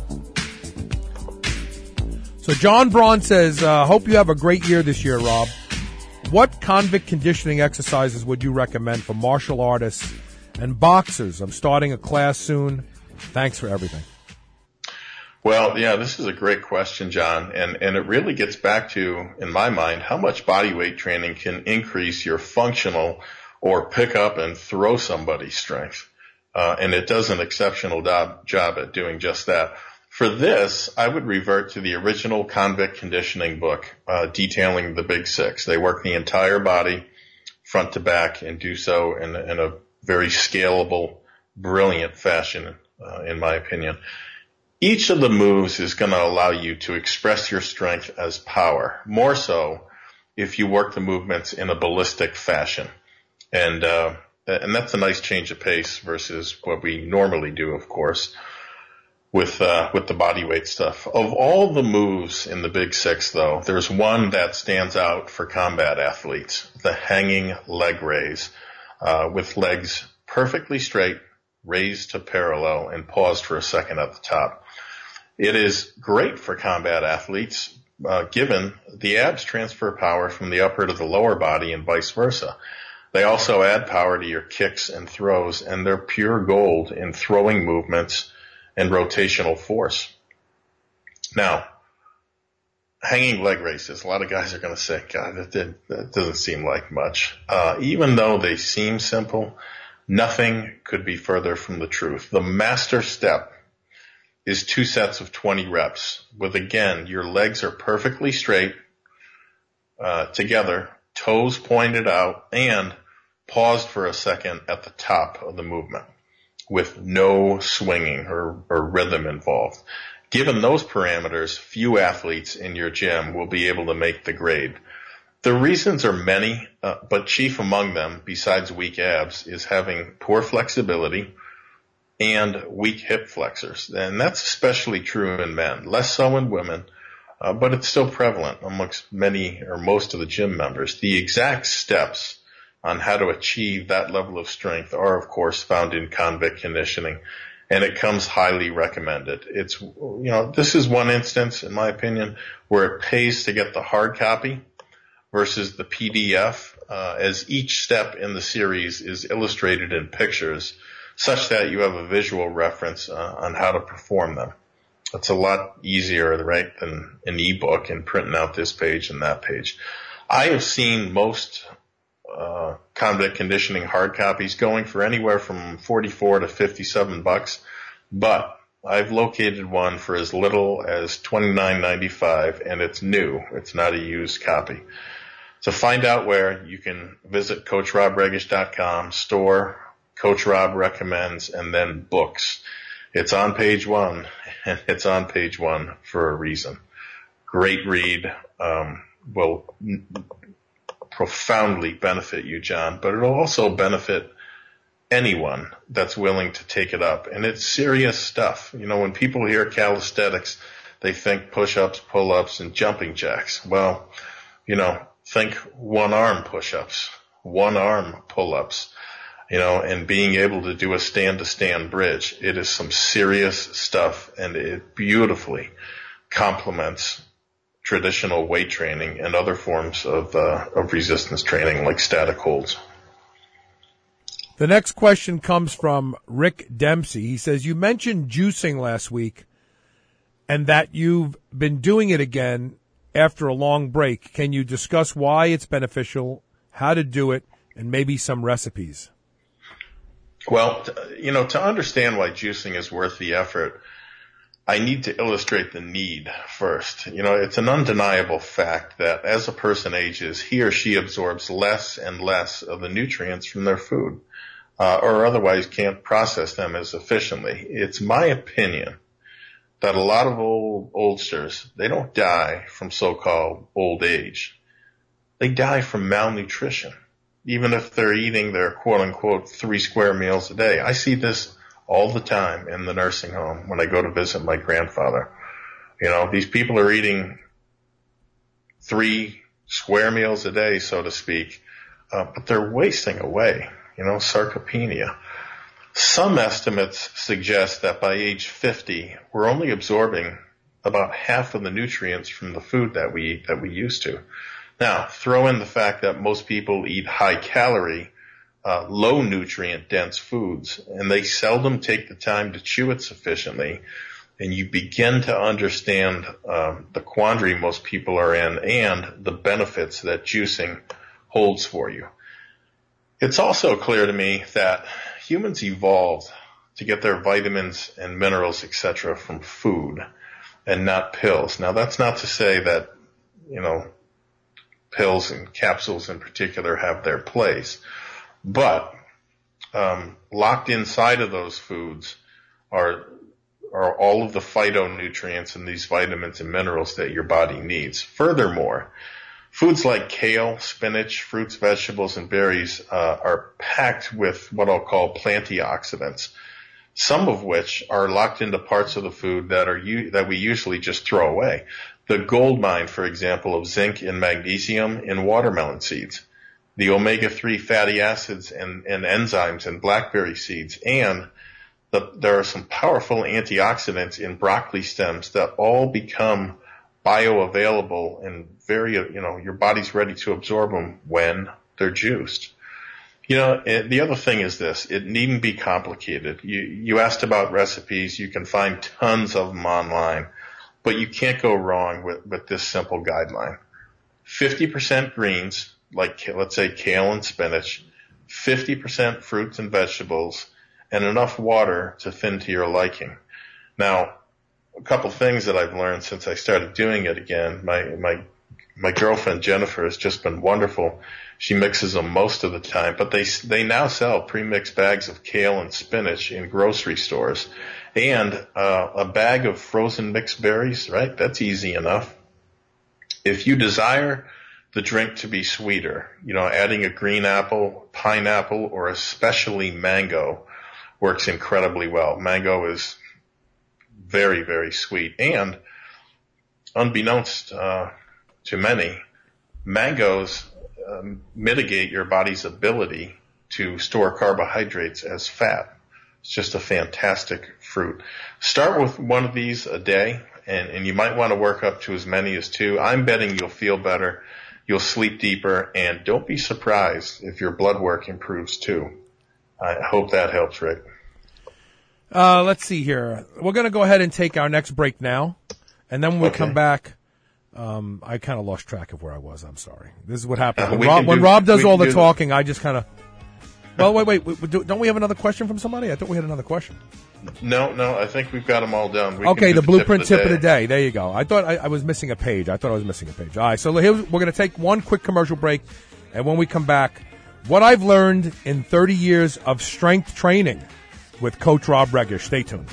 So John Braun says, uh, hope you have a great year this year, Rob. What convict conditioning exercises would you recommend for martial artists and boxers? I'm starting a class soon. Thanks for everything. Well, yeah, this is a great question, John. And, and it really gets back to, in my mind, how much body weight training can increase your functional or pick up and throw somebody's strength. Uh, and it does an exceptional job, job at doing just that. For this, I would revert to the original convict conditioning book, uh, detailing the Big Six. They work the entire body, front to back, and do so in, in a very scalable, brilliant fashion, uh, in my opinion. Each of the moves is going to allow you to express your strength as power, more so if you work the movements in a ballistic fashion. And, uh, and that's a nice change of pace versus what we normally do, of course. With, uh, with the body weight stuff. Of all the moves in the Big Six, though, there's one that stands out for combat athletes, the hanging leg raise, uh, with legs perfectly straight, raised to parallel, and paused for a second at the top. It is great for combat athletes, uh, given the abs transfer power from the upper to the lower body and vice versa. They also add power to your kicks and throws, and they're pure gold in throwing movements and rotational force. Now, hanging leg raises. A lot of guys are going to say, God, that, did, that doesn't seem like much. Uh, even though they seem simple, nothing could be further from the truth. The master step is two sets of twenty reps with, again, your legs are perfectly straight, uh, together, toes pointed out, and paused for a second at the top of the movement with no swinging or, or rhythm involved. Given those parameters, few athletes in your gym will be able to make the grade. The reasons are many, uh, but chief among them, besides weak abs, is having poor flexibility and weak hip flexors. And that's especially true in men, less so in women, uh, but it's still prevalent amongst many or most of the gym members. The exact steps on how to achieve that level of strength are, of course, found in Convict Conditioning, and it comes highly recommended. It's, you know, this is one instance, in my opinion, where it pays to get the hard copy versus the P D F, uh, as each step in the series is illustrated in pictures such that you have a visual reference uh, on how to perform them. It's a lot easier, right, than an ebook and printing out this page and that page. I have seen most uh, Convict Conditioning hard copies going for anywhere from forty-four to fifty-seven bucks, but I've located one for as little as twenty-nine ninety-five, and it's new. It's not a used copy. To find out where, you can visit Coach Rob Regish dot com, store Coach Rob Recommends, and then books. It's on page one, and it's on page one for a reason. Great read. Um, will profoundly benefit you, John, but it'll also benefit anyone that's willing to take it up. And it's serious stuff. You know, when people hear calisthenics, they think push-ups, pull-ups, and jumping jacks. Well, you know, think one-arm push-ups, one-arm pull-ups, you know, and being able to do a stand-to-stand bridge. It is some serious stuff, and it beautifully complements traditional weight training and other forms of uh, of resistance training like static holds. The next question comes from Rick Dempsey. He says, you mentioned juicing last week and that you've been doing it again after a long break. Can you discuss why it's beneficial, how to do it, and maybe some recipes? Well, you know, to understand why juicing is worth the effort, I need to illustrate the need first. You know, it's an undeniable fact that as a person ages, he or she absorbs less and less of the nutrients from their food, uh, or otherwise can't process them as efficiently. It's my opinion that a lot of old oldsters, they don't die from so-called old age. They die from malnutrition, even if they're eating their quote-unquote three square meals a day. I see this all the time in the nursing home when I go to visit my grandfather. You know, these people are eating three square meals a day, so to speak, uh, but they're wasting away, you know, sarcopenia. Some estimates suggest that by age fifty, we're only absorbing about half of the nutrients from the food that we eat that we used to. Now, throw in the fact that most people eat high calorie, uh, low nutrient dense foods, and they seldom take the time to chew it sufficiently, and you begin to understand uh, the quandary most people are in and the benefits that juicing holds for you. It's also clear to me that humans evolved to get their vitamins and minerals, et cetera, from food and not pills. Now, that's not to say that, you know, pills and capsules in particular have their place, but um, locked inside of those foods are are all of the phytonutrients and these vitamins and minerals that your body needs. Furthermore, foods like kale, spinach, fruits, vegetables, and berries uh, are packed with what I'll call plantioxidants, some of which are locked into parts of the food that are u- that we usually just throw away. The gold mine, for example, of zinc and magnesium in watermelon seeds, the omega three fatty acids and, and enzymes in blackberry seeds, and the, there are some powerful antioxidants in broccoli stems that all become bioavailable and very, you know, your body's ready to absorb them when they're juiced. You know, it, the other thing is this, it needn't be complicated. You, you asked about recipes. You can find tons of them online, but you can't go wrong with, with this simple guideline. fifty percent greens, like let's say kale and spinach, fifty percent fruits and vegetables, and enough water to thin to your liking. Now, a couple things that I've learned since I started doing it again. My my my girlfriend Jennifer has just been wonderful. She mixes them most of the time, but they they now sell pre-mixed bags of kale and spinach in grocery stores, and uh, a bag of frozen mixed berries. Right, that's easy enough. If you desire the drink to be sweeter, you know, adding a green apple, pineapple, or especially mango works incredibly well. Mango is very, very sweet, and unbeknownst uh, to many, mangoes um, mitigate your body's ability to store carbohydrates as fat. It's just a fantastic fruit. Start with one of these a day, and, and you might want to work up to as many as two. I'm betting you'll feel better, you'll sleep deeper, and don't be surprised if your blood work improves too. I hope that helps, Rick. Uh, let's see here. We're going to go ahead and take our next break now. And then when we Okay. come back, um, I kind of lost track of where I was. I'm sorry. This is what happens. Uh, when we Rob, can when do- Rob does we all can the do- talking, I just kind of... Well, wait, wait. wait, do- Don't we have another question from somebody? I thought we had another question. No, no, I think we've got them all done. We Okay, can do the blueprint tip tip of the day. There you go. I thought I, I was missing a page. I thought I was missing a page. All right, so here, we're going to take one quick commercial break, and when we come back, what I've learned in thirty years of strength training with Coach Rob Regish. Stay tuned.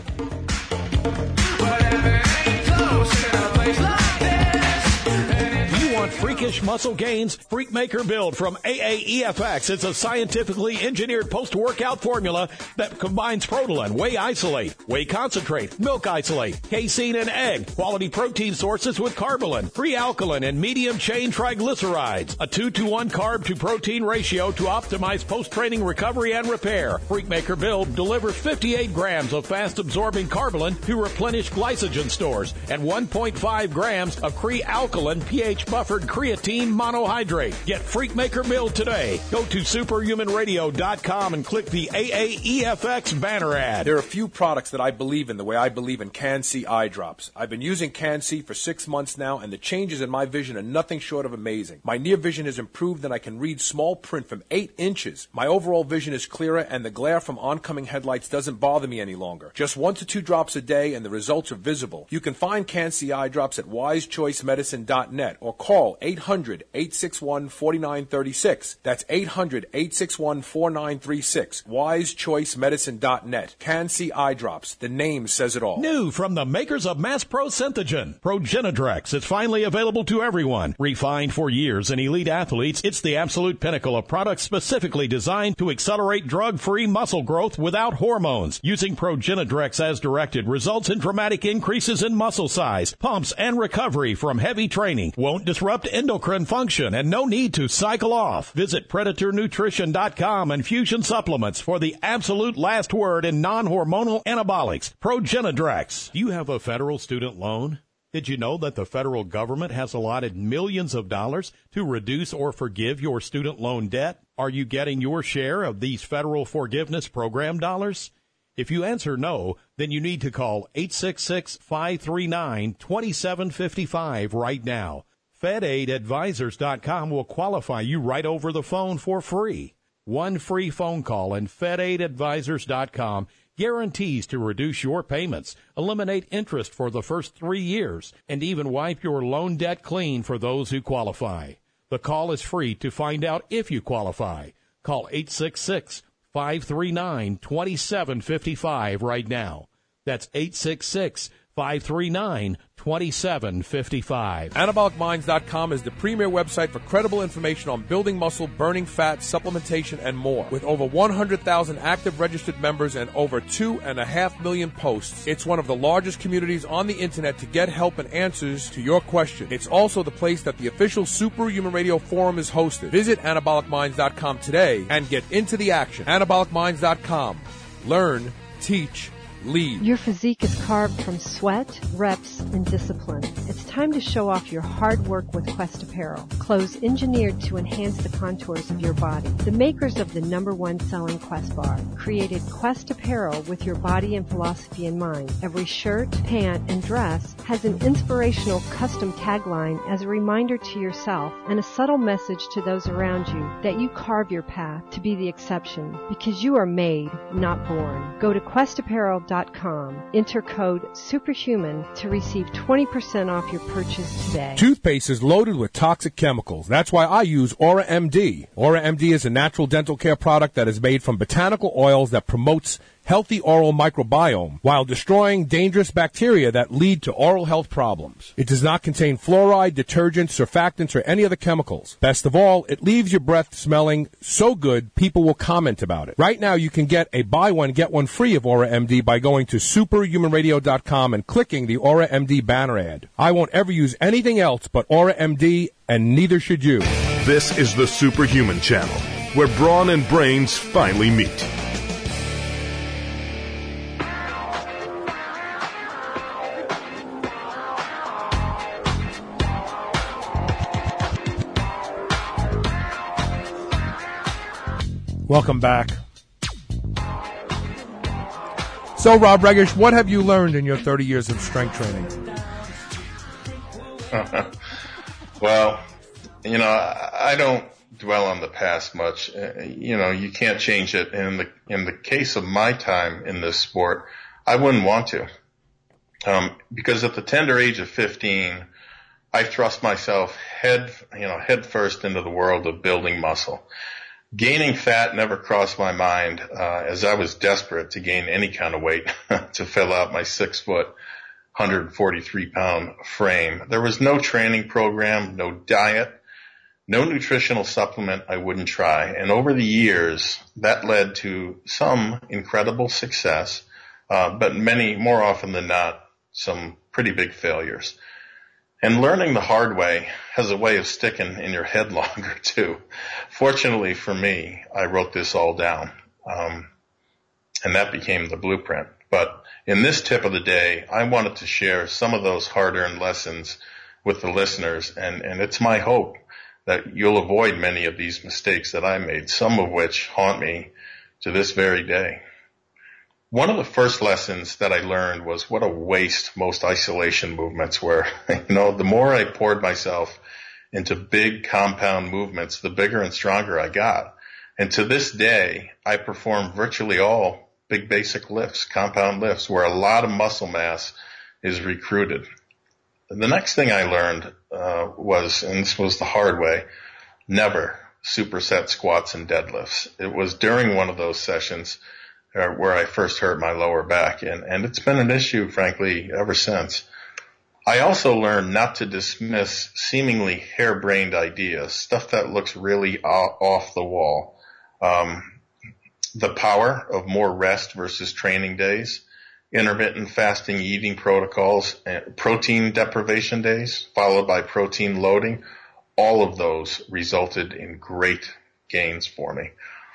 Freakish muscle gains, Freakmaker Build from A A E F X. It's a scientifically engineered post-workout formula that combines Protolan, whey isolate, whey concentrate, milk isolate, casein, and egg, quality protein sources with Carbolin, free alkaline, and medium-chain triglycerides. A two to one carb-to-protein ratio to optimize post-training recovery and repair. Freakmaker Build delivers fifty-eight grams of fast-absorbing Carbolin to replenish glycogen stores and one point five grams of Cree-alkaline pH-buffered creatine monohydrate. Get Freakmaker Build today. Go to superhuman radio dot com and click the A A E F X banner ad. There are a few products that I believe in the way I believe in Can-C eye drops. I've been using Can-C for six months now, and the changes in my vision are nothing short of amazing. My near vision has improved, and I can read small print from eight inches. My overall vision is clearer, and the glare from oncoming headlights doesn't bother me any longer. Just one to two drops a day, and the results are visible. You can find Can-C eye drops at wise choice medicine dot net or call eight hundred, eight six one, four nine three six. That's eight hundred, eight six one, four nine three six. wise choice medicine dot net. Can-C eye drops. The name says it all. New from the makers of Mass Pro Synthogen, Progenadrex. It's finally available to everyone. Refined for years in elite athletes, it's the absolute pinnacle of products specifically designed to accelerate drug-free muscle growth without hormones. Using Progenadrex as directed results in dramatic increases in muscle size, pumps, and recovery from heavy training. Won't disrupt endocrine function and no need to cycle off. Visit predator nutrition dot com and Fusion Supplements for the absolute last word in non-hormonal anabolics. Progenadrex. Do you have a federal student loan? Did you know that the federal government has allotted millions of dollars to reduce or forgive your student loan debt? Are you getting your share of these federal forgiveness program dollars? If you answer no, then you need to call eight six six, five three nine, two seven five five right now. Fed Aid Advisors dot com will qualify you right over the phone for free. One free phone call and Fed Aid Advisors dot com guarantees to reduce your payments, eliminate interest for the first three years, and even wipe your loan debt clean for those who qualify. The call is free to find out if you qualify. Call eight six six, five three nine, two seven five five right now. That's eight six six, five three nine, two seven five five. anabolic minds dot com is the premier website for credible information on building muscle, burning fat, supplementation, and more. With over one hundred thousand active registered members and over two and a half million posts, it's one of the largest communities on the internet to get help and answers to your questions. It's also the place that the official Superhuman Radio Forum is hosted. Visit anabolic minds dot com today and get into the action. anabolic minds dot com. Learn, teach, lead. Your physique is carved from sweat, reps, and discipline. It's time to show off your hard work with Quest Apparel. Clothes engineered to enhance the contours of your body. The makers of the number one selling Quest bar created Quest Apparel with your body and philosophy in mind. Every shirt, pant, and dress has an inspirational custom tagline as a reminder to yourself and a subtle message to those around you that you carve your path to be the exception because you are made, not born. Go to quest apparel dot com. Enter code SUPERHUMAN to receive twenty percent off your purchase today. Toothpaste is loaded with toxic chemicals. That's why I use Aura M D. Aura M D is a natural dental care product that is made from botanical oils that promotes healthy oral microbiome while destroying dangerous bacteria that lead to oral health problems. It does not contain fluoride, detergents, surfactants, or any other chemicals. Best of all, it leaves your breath smelling so good people will comment about it. Right now, you can get a buy one, get one free of Aura M D by going to superhuman radio dot com and clicking the Aura M D banner ad. I won't ever use anything else but Aura M D, and neither should you. This is the Superhuman Channel, where brawn and brains finally meet. Welcome back. So, Rob Regish, what have you learned in your thirty years of strength training? Well, you know, I, I don't dwell on the past much. Uh, you know, you can't change it. In the in the case of my time in this sport, I wouldn't want to, um, because at the tender age of fifteen, I thrust myself head, you know, head first into the world of building muscle. Gaining fat never crossed my mind, uh, as I was desperate to gain any kind of weight to fill out my six foot, one hundred forty-three pound frame. There was no training program, no diet, no nutritional supplement I wouldn't try. And over the years, that led to some incredible success, uh, but many, more often than not, some pretty big failures. And learning the hard way has a way of sticking in your head longer, too. Fortunately for me, I wrote this all down, um, and that became the blueprint. But in this tip of the day, I wanted to share some of those hard-earned lessons with the listeners, and, and it's my hope that you'll avoid many of these mistakes that I made, some of which haunt me to this very day. One of the first lessons that I learned was what a waste most isolation movements were. You know, the more I poured myself into big compound movements, the bigger and stronger I got. And to this day, I perform virtually all big basic lifts, compound lifts, where a lot of muscle mass is recruited. The next thing I learned uh, was, and this was the hard way, never superset squats and deadlifts. It was during one of those sessions Uh, where I first hurt my lower back, and, and it's been an issue, frankly, ever since. I also learned not to dismiss seemingly harebrained ideas, stuff that looks really off the wall. Um, the power of more rest versus training days, intermittent fasting eating protocols, protein deprivation days, followed by protein loading, all of those resulted in great gains for me.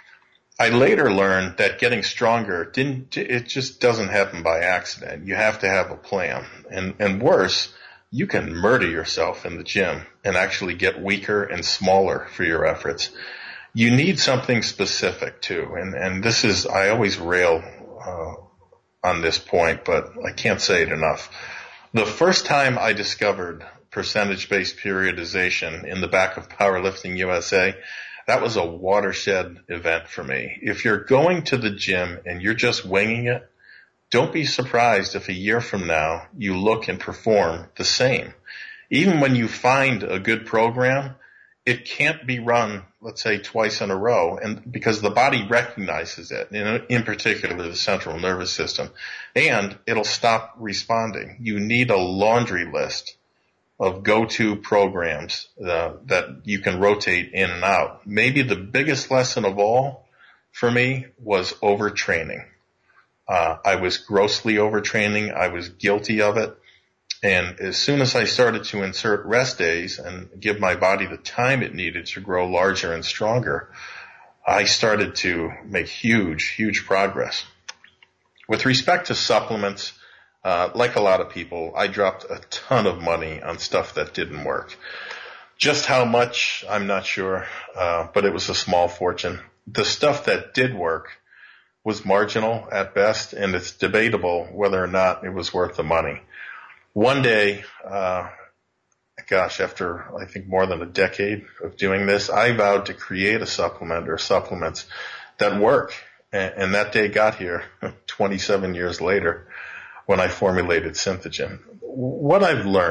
I later learned that getting stronger didn't, it just doesn't happen by accident. You have to have a plan. And, and worse, you can murder yourself in the gym and actually get weaker and smaller for your efforts. You need something specific too. And, and this is, I always rail, uh, on this point, but I can't say it enough. The first time I discovered percentage-based periodization in the back of Powerlifting U S A, that was a watershed event for me. If you're going to the gym and you're just winging it, don't be surprised if a year from now you look and perform the same. Even when you find a good program, it can't be run, let's say, twice in a row, and because the body recognizes it, in, in particular the central nervous system, and it'll stop responding. You need a laundry list of go-to programs uh, that you can rotate in and out. Maybe the biggest lesson of all for me was overtraining. Uh, I was grossly overtraining. I was guilty of it. And as soon as I started to insert rest days and give my body the time it needed to grow larger and stronger, I started to make huge, huge progress. With respect to supplements, Uh, like a lot of people, I dropped a ton of money on stuff that didn't work. Just how much, I'm not sure, uh, but it was a small fortune. The stuff that did work was marginal at best, and it's debatable whether or not it was worth the money. One day, uh, gosh, after I think more than a decade of doing this, I vowed to create a supplement or supplements that work, and, and that day got here twenty-seven years later, when I formulated Synthogen. What I've learned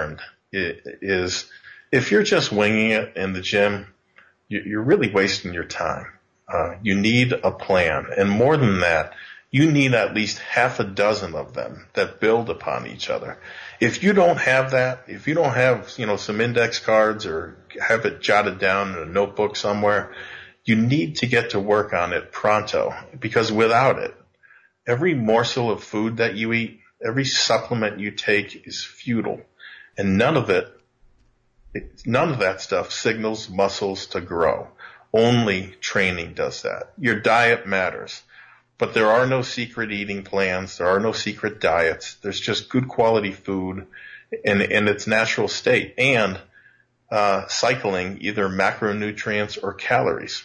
is if you're just winging it in the gym, you're really wasting your time. Uh, you need a plan. And more than that, you need at least half a dozen of them that build upon each other. If you don't have that, if you don't have, you know, some index cards or have it jotted down in a notebook somewhere, you need to get to work on it pronto, because without it, every morsel of food that you eat, every supplement you take is futile. And none of it, it none of that stuff signals muscles to grow. Only training does that. Your diet matters. But there are no secret eating plans. There are no secret diets. There's just good quality food in, in its natural state, and uh, cycling either macronutrients or calories.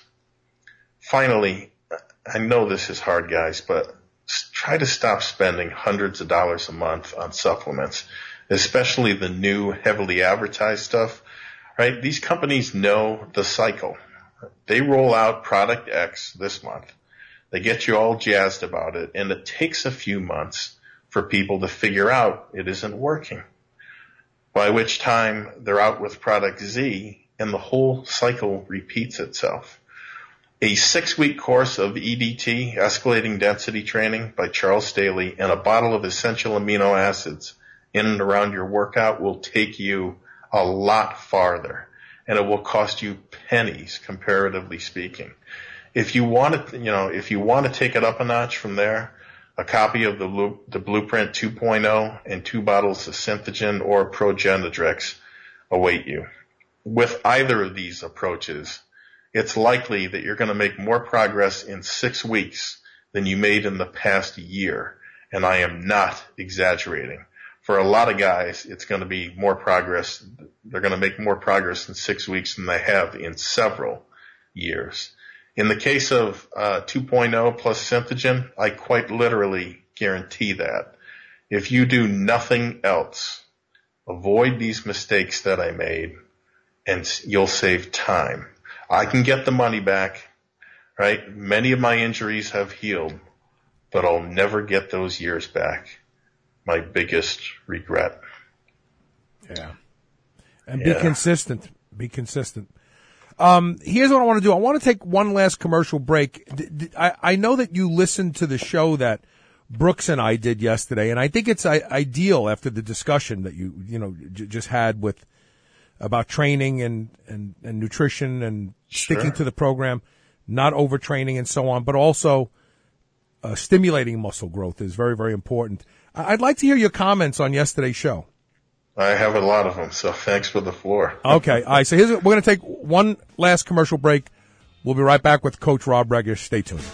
Finally, I know this is hard, guys, but try to stop spending hundreds of dollars a month on supplements, especially the new heavily advertised stuff, right? These companies know the cycle. They roll out product X this month. They get you all jazzed about it, and it takes a few months for people to figure out it isn't working, by which time they're out with product Z, and the whole cycle repeats itself. A six-week course of E D T, escalating density training, by Charles Staley, and a bottle of essential amino acids in and around your workout will take you a lot farther, and it will cost you pennies, comparatively speaking. If you want to, you know, if you want to take it up a notch from there, a copy of the, the Blueprint two point oh and two bottles of Synthogen or Progenadrex await you. With either of these approaches, it's likely that you're going to make more progress in six weeks than you made in the past year. And I am not exaggerating. For a lot of guys, it's going to be more progress. They're going to make more progress in six weeks than they have in several years. In the case of uh, two point oh plus Synthogen, I quite literally guarantee that. If you do nothing else, avoid these mistakes that I made, and you'll save time. I can get the money back, right? Many of my injuries have healed, but I'll never get those years back. My biggest regret. Yeah. And yeah. be consistent. Be consistent. Um, here's what I want to do. I want to take one last commercial break. I, I know that you listened to the show that Brooks and I did yesterday, and I think it's ideal after the discussion that you, you know, j- just had with about training and, and, and nutrition and Sure. sticking to the program, not overtraining and so on, but also uh, stimulating muscle growth is very, very important. I'd like to hear your comments on yesterday's show. I have a lot of them, so thanks for the floor. Okay, all right. So here's we're going to take one last commercial break. We'll be right back with Coach Rob Regish. Stay tuned.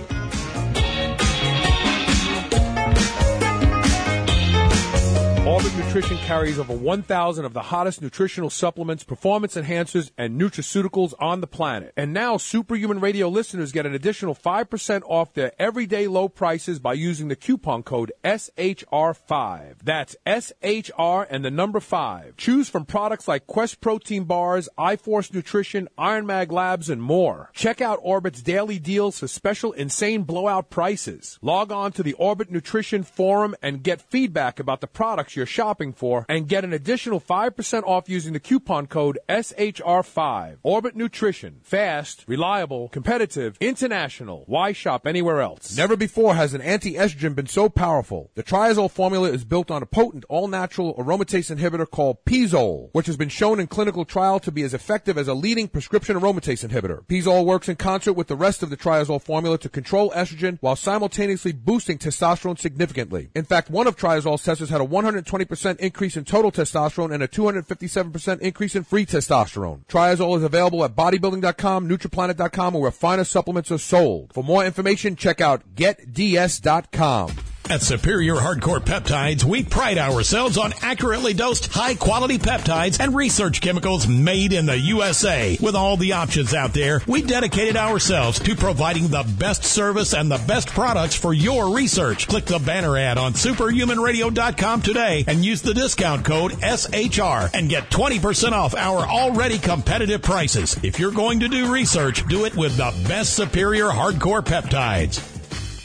Orbit Nutrition carries over one thousand of the hottest nutritional supplements, performance enhancers, and nutraceuticals on the planet. And now Superhuman Radio listeners get an additional five percent off their everyday low prices by using the coupon code S H R five. That's S H R and the number five. Choose from products like Quest Protein Bars, iForce Nutrition, Iron Mag Labs, and more. Check out Orbit's daily deals for special insane blowout prices. Log on to the Orbit Nutrition Forum and get feedback about the products you're shopping for, and get an additional five percent off using the coupon code S H R five. Orbit Nutrition. Fast, reliable, competitive, international. Why shop anywhere else? Never before has an anti-estrogen been so powerful. The Triazole formula is built on a potent, all-natural aromatase inhibitor called Pizole, which has been shown in clinical trial to be as effective as a leading prescription aromatase inhibitor. Pizole works in concert with the rest of the Triazole formula to control estrogen while simultaneously boosting testosterone significantly. In fact, one of Triazole's testers had a one hundred twenty percent increase in total testosterone and a two hundred fifty-seven percent increase in free testosterone. Triazole is available at bodybuilding dot com, Nutriplanet dot com, or where finer supplements are sold. For more information, check out get d s dot com. At Superior Hardcore Peptides, we pride ourselves on accurately dosed, high-quality peptides and research chemicals made in the U S A. With all the options out there, we dedicated ourselves to providing the best service and the best products for your research. Click the banner ad on superhuman radio dot com today and use the discount code S H R and get twenty percent off our already competitive prices. If you're going to do research, do it with the best Superior Hardcore Peptides.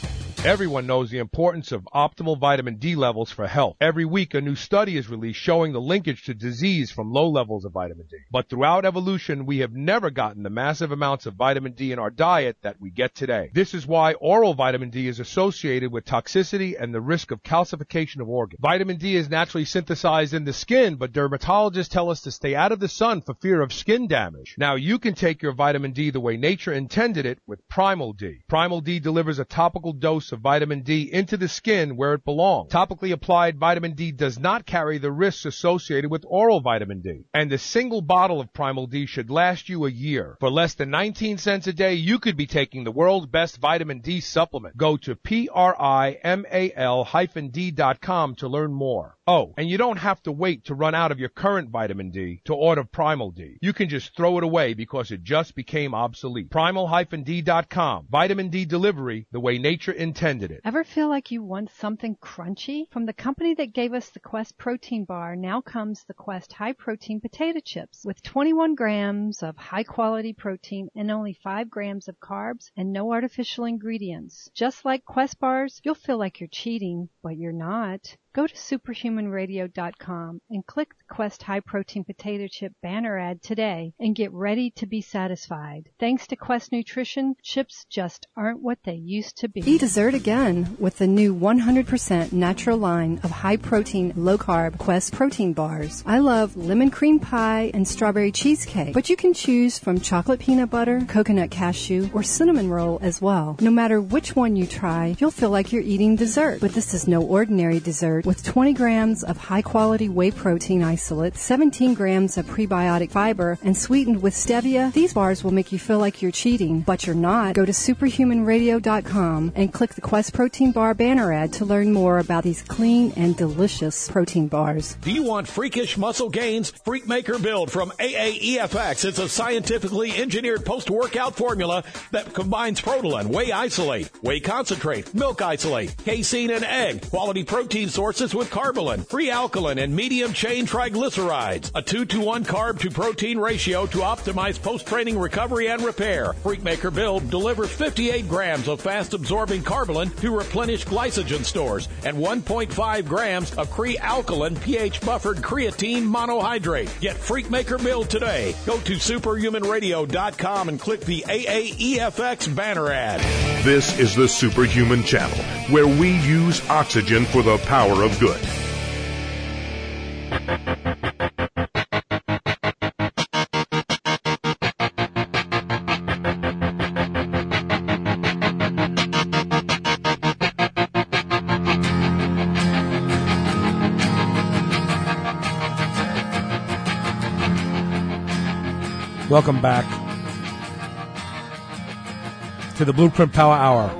Everyone knows the importance of optimal vitamin D levels for health. Every week, a new study is released showing the linkage to disease from low levels of vitamin D. But throughout evolution, we have never gotten the massive amounts of vitamin D in our diet that we get today. This is why oral vitamin D is associated with toxicity and the risk of calcification of organs. Vitamin D is naturally synthesized in the skin, but dermatologists tell us to stay out of the sun for fear of skin damage. Now, you can take your vitamin D the way nature intended it with Primal D. Primal D delivers a topical dose of vitamin D into the skin where it belongs. Topically applied vitamin D does not carry the risks associated with oral vitamin D. And a single bottle of Primal D should last you a year. For less than nineteen cents a day, you could be taking the world's best vitamin D supplement. Go to P R I M A L hyphen D dot com to learn more. Oh, and you don't have to wait to run out of your current vitamin D to order Primal D. You can just throw it away because it just became obsolete. Primal hyphen D dot com. Vitamin D delivery the way nature intended it. Ever feel like you want something crunchy? From the company that gave us the Quest protein bar, now comes the Quest high protein potato chips with twenty-one grams of high quality protein and only five grams of carbs and no artificial ingredients. Just like Quest bars, you'll feel like you're cheating, but you're not. Go to superhuman radio dot com and click the Quest High Protein Potato Chip banner ad today and get ready to be satisfied. Thanks to Quest Nutrition, chips just aren't what they used to be. Eat dessert again with the new one hundred percent natural line of high-protein, low-carb Quest protein bars. I love lemon cream pie and strawberry cheesecake, but you can choose from chocolate peanut butter, coconut cashew, or cinnamon roll as well. No matter which one you try, you'll feel like you're eating dessert. But this is no ordinary dessert. With twenty grams of high-quality whey protein isolate, seventeen grams of prebiotic fiber, and sweetened with stevia, these bars will make you feel like you're cheating, but you're not. Go to superhuman radio dot com and click the Quest Protein Bar banner ad to learn more about these clean and delicious protein bars. Do you want freakish muscle gains? Freakmaker Build from A A E F X is a scientifically engineered post-workout formula that combines Protolan, whey isolate, whey concentrate, milk isolate, casein, and egg, quality protein sources with Carbolin, free alkaline, and medium-chain triglycerides. A two to one carb-to-protein ratio to optimize post-training recovery and repair. Freakmaker Build delivers fifty-eight grams of fast-absorbing Carbolin to replenish glycogen stores and one point five grams of Cre-Alkaline pH-buffered creatine monohydrate. Get Freakmaker Build today. Go to superhuman radio dot com and click the A A E F X banner ad. This is the Superhuman Channel, where we use oxygen for the power of good. Welcome back to the Blueprint Power Hour.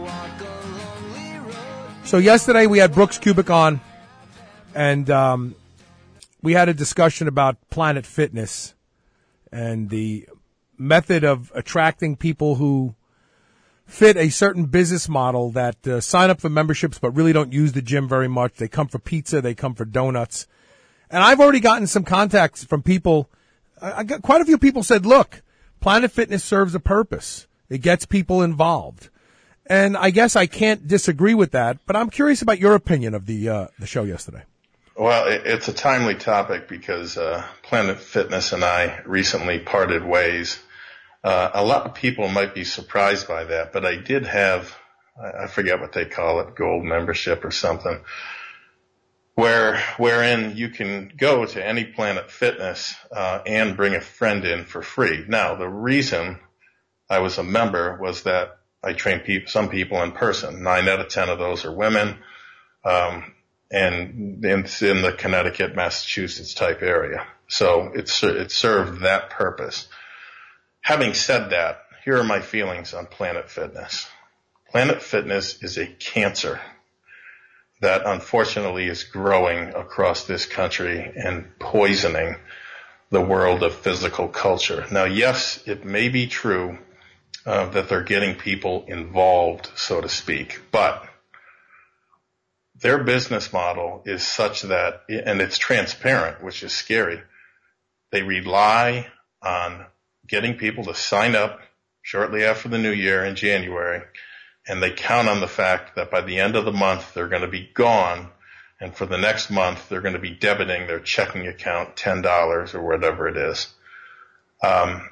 So yesterday we had Brooks Kubik on, and um, we had a discussion about Planet Fitness and the method of attracting people who fit a certain business model that uh, sign up for memberships but really don't use the gym very much. They come for pizza, they come for donuts. And I've already gotten some contacts from people. I got quite a few people said, look, Planet Fitness serves a purpose. It gets people involved. And I guess I can't disagree with that, but I'm curious about your opinion of the uh, the show yesterday. Well, it's a timely topic because uh, Planet Fitness and I recently parted ways. Uh, a lot of people might be surprised by that, but I did have, I forget what they call it, gold membership or something, where wherein you can go to any Planet Fitness uh, and bring a friend in for free. Now, the reason I was a member was that I train people, some people in person. Nine out of ten of those are women, um, and it's in the Connecticut, Massachusetts type area. So it's it served that purpose. Having said that, here are my feelings on Planet Fitness. Planet Fitness is a cancer that unfortunately is growing across this country and poisoning the world of physical culture. Now, yes, it may be true Uh, that they're getting people involved, so to speak. But their business model is such that, and it's transparent, which is scary, they rely on getting people to sign up shortly after the new year in January and they count on the fact that by the end of the month they're going to be gone, and for the next month they're going to be debiting their checking account ten dollars or whatever it is. Um,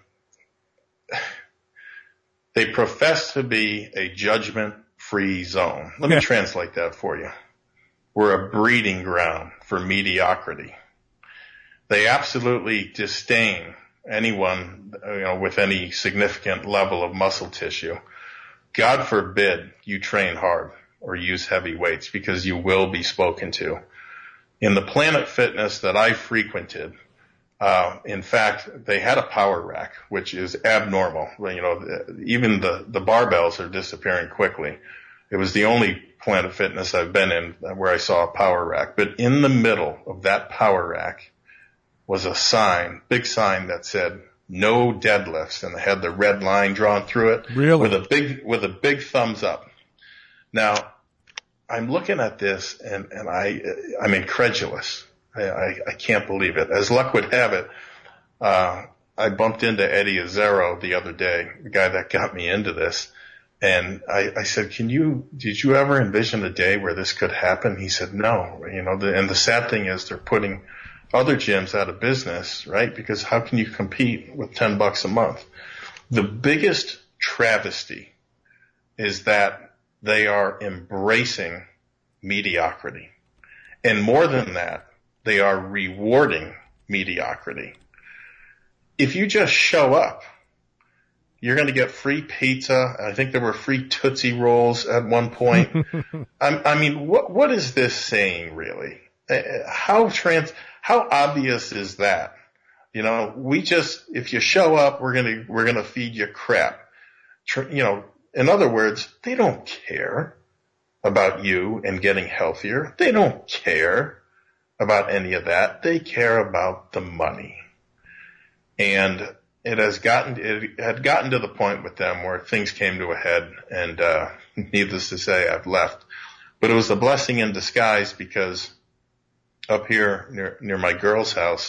they profess to be a judgment-free zone. Let me Yeah. translate that for you. We're a breeding ground for mediocrity. They absolutely disdain anyone, you know, with any significant level of muscle tissue. God forbid you train hard or use heavy weights, because you will be spoken to. In the Planet Fitness that I frequented, uh, in fact, they had a power rack, which is abnormal. You know, even the, the barbells are disappearing quickly. It was the only Planet Fitness I've been in where I saw a power rack. But in the middle of that power rack was a sign, big sign that said, no deadlifts, and it had the red line drawn through it. Really? With a big, with a big thumbs up. Now, I'm looking at this and, and I, I'm incredulous. I, I, I can't believe it. As luck would have it, uh, I bumped into Eddie Azzaro the other day, the guy that got me into this. And I, I said, can you, did you ever envision a day where this could happen? He said, no, you know, the, and the sad thing is they're putting other gyms out of business, right? Because how can you compete with ten bucks a month? The biggest travesty is that they are embracing mediocrity. And more than that, they are rewarding mediocrity. If you just show up, you're going to get free pizza. I think there were free Tootsie Rolls at one point. I, I mean, what what is this saying, really? How trans, how obvious is that? You know, we just, if you show up, we're going to, we're going to feed you crap. You know, in other words, they don't care about you and getting healthier. They don't care about any of that. They care about the money. And it has gotten, it had gotten to the point with them where things came to a head, and, uh, needless to say, I've left. But it was a blessing in disguise, because up here near, near my girl's house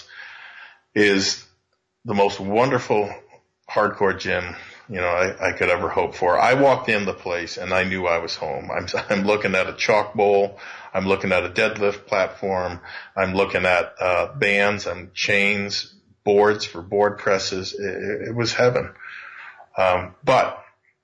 is the most wonderful hardcore gym, you know, I, I could ever hope for. I walked in the place and I knew I was home. I'm, I'm looking at a chalk bowl. I'm looking at a deadlift platform. I'm looking at, uh, bands and chains, boards for board presses. It, it was heaven. Um, but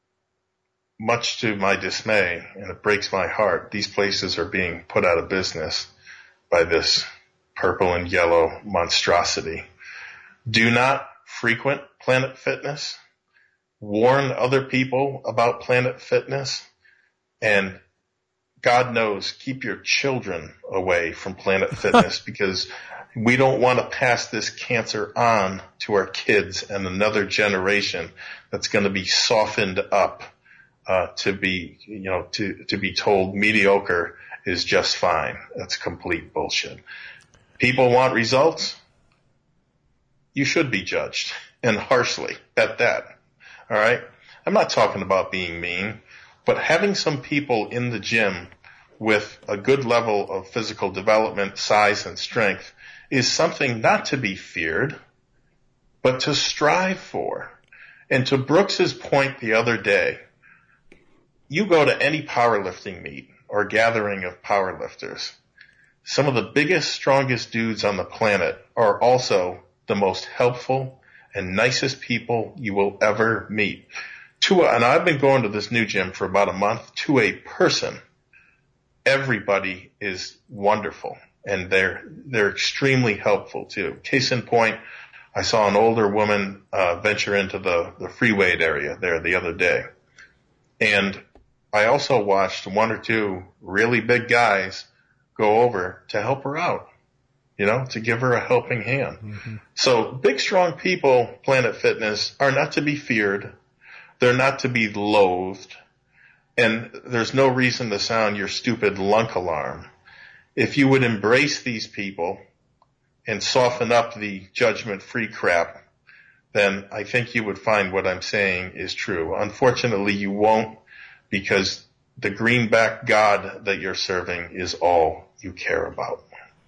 much to my dismay, and it breaks my heart, these places are being put out of business by this purple and yellow monstrosity. Do not frequent Planet Fitness. Warn other people about Planet Fitness. And God knows, keep your children away from Planet Fitness, because we don't want to pass this cancer on to our kids and another generation that's going to be softened up, uh, to be, you know, to, to be told mediocre is just fine. That's complete bullshit. People want results. You should be judged, and harshly at that. All right. I'm not talking about being mean, but having some people in the gym with a good level of physical development, size, and strength is something not to be feared, but to strive for. And to Brooks's point the other day, you go to any powerlifting meet or gathering of powerlifters, some of the biggest, strongest dudes on the planet are also the most helpful and nicest people you will ever meet. To a, and I've been going to this new gym for about a month. To a person, everybody is wonderful, and they're they're extremely helpful too. Case in point, I saw an older woman uh, venture into the the free weight area there the other day, and I also watched one or two really big guys go over to help her out, you know, to give her a helping hand. Mm-hmm. So big, strong people, Planet Fitness, are not to be feared. They're not to be loathed. And there's no reason to sound your stupid lunk alarm. If you would embrace these people and soften up the judgment-free crap, then I think you would find what I'm saying is true. Unfortunately, you won't, because the greenback God that you're serving is all you care about.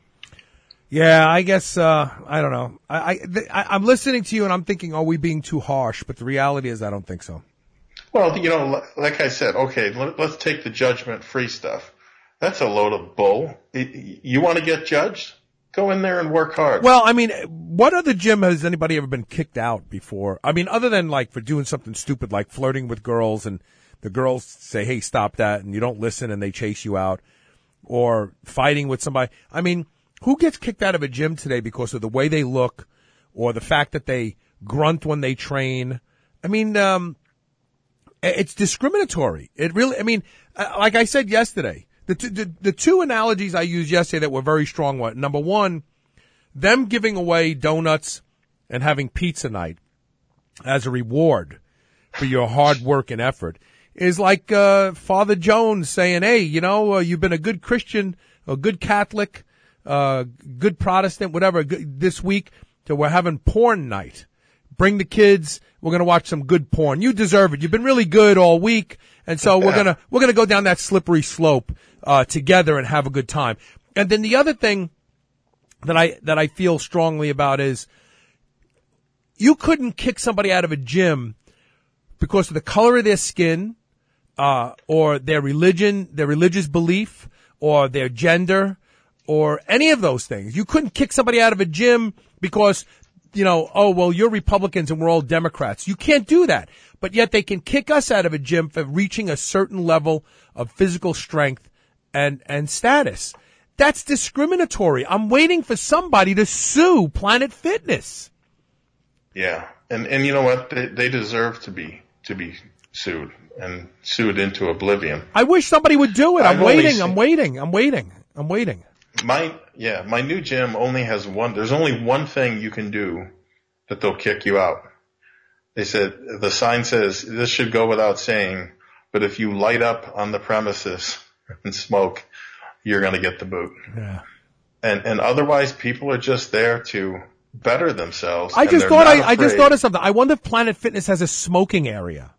Yeah, I guess, uh, I don't know. I, I, I'm listening to you and I'm thinking, are we being too harsh? But the reality is I don't think so. Well, you know, like I said, okay, let, let's take the judgment-free stuff. That's a load of bull. You want to get judged? Go in there and work hard. Well, I mean, what other gym has anybody ever been kicked out before? I mean, other than like for doing something stupid like flirting with girls and the girls say, hey, stop that, and you don't listen and they chase you out, or fighting with somebody. I mean, who gets kicked out of a gym today because of the way they look or the fact that they grunt when they train? I mean, um, it's discriminatory. It really, I mean, like I said yesterday, The, t- the the two analogies I used yesterday that were very strong were, number one, them giving away donuts and having pizza night as a reward for your hard work and effort is like uh, Father Jones saying, hey, you know, uh, you've been a good Christian, a good Catholic, uh, good Protestant, whatever, good, this week, so we're having porn night. Bring the kids. We're going to watch some good porn. You deserve it. You've been really good all week. And so we're going to, we're going to go down that slippery slope, uh, together and have a good time. And then the other thing that I, that I feel strongly about is you couldn't kick somebody out of a gym because of the color of their skin, uh, or their religion, their religious belief, or their gender, or any of those things. You couldn't kick somebody out of a gym because, you know, oh, well, you're Republicans and we're all Democrats. You can't do that. But yet they can kick us out of a gym for reaching a certain level of physical strength and, and status. That's discriminatory. I'm waiting for somebody to sue Planet Fitness. Yeah. And, and you know what? They, they deserve to be, to be sued and sued into oblivion. I wish somebody would do it. I'm I've waiting. seen- I'm waiting. I'm waiting. I'm waiting. My, yeah, my new gym only has one, there's only one thing you can do that they'll kick you out. They said, the sign says, this should go without saying, but if you light up on the premises and smoke, you're going to get the boot. Yeah. And, and otherwise people are just there to better themselves. I and just they're thought, not I, I just afraid. thought of something. I wonder if Planet Fitness has a smoking area.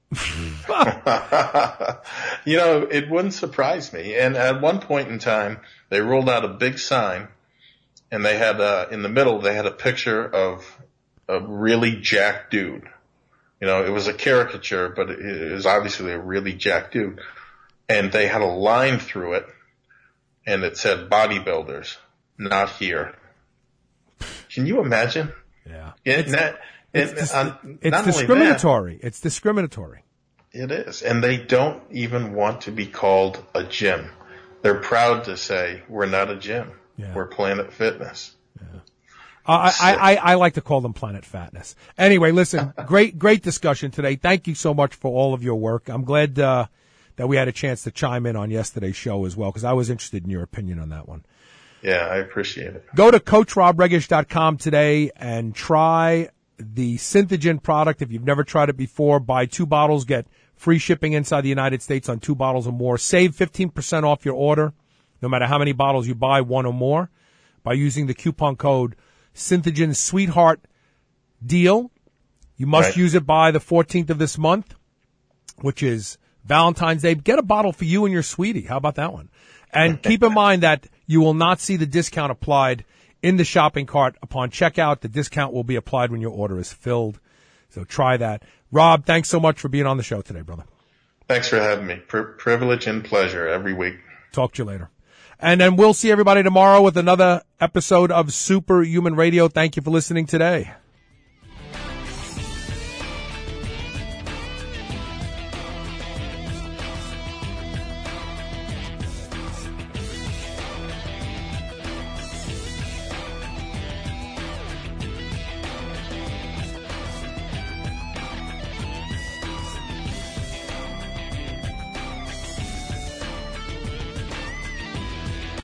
You know, it wouldn't surprise me. And at one point in time, they rolled out a big sign, and they had, uh, in the middle, they had a picture of a really jacked dude. You know, it was a caricature, but it was obviously a really jacked dude. And they had a line through it, and it said bodybuilders, not here. Can you imagine? Yeah. And that, and It's, dis- on- it's not only discriminatory. It's discriminatory. that, it is. And they don't even want to be called a gym. They're proud to say, we're not a gym. Yeah. We're Planet Fitness. Uh, I, I, I like to call them Planet Fatness. Anyway, listen, great, great discussion today. Thank you so much for all of your work. I'm glad, uh, that we had a chance to chime in on yesterday's show as well, because I was interested in your opinion on that one. Yeah, I appreciate it. Go to Coach Rob Regish dot com today and try the Synthogen product. If you've never tried it before, buy two bottles, get free shipping inside the United States on two bottles or more. Save fifteen percent off your order, no matter how many bottles you buy, one or more, by using the coupon code Synthogen Sweetheart Deal. You must Right. use it by the fourteenth of this month, which is Valentine's Day. Get a bottle for you and your sweetie. How about that one? And keep in mind that you will not see the discount applied in the shopping cart upon checkout. The discount will be applied when your order is filled. So try that. Rob, thanks so much for being on the show today, brother. Thanks for having me. Pri- privilege and pleasure every week. Talk to you later. And then we'll see everybody tomorrow with another episode of Superhuman Radio. Thank you for listening today.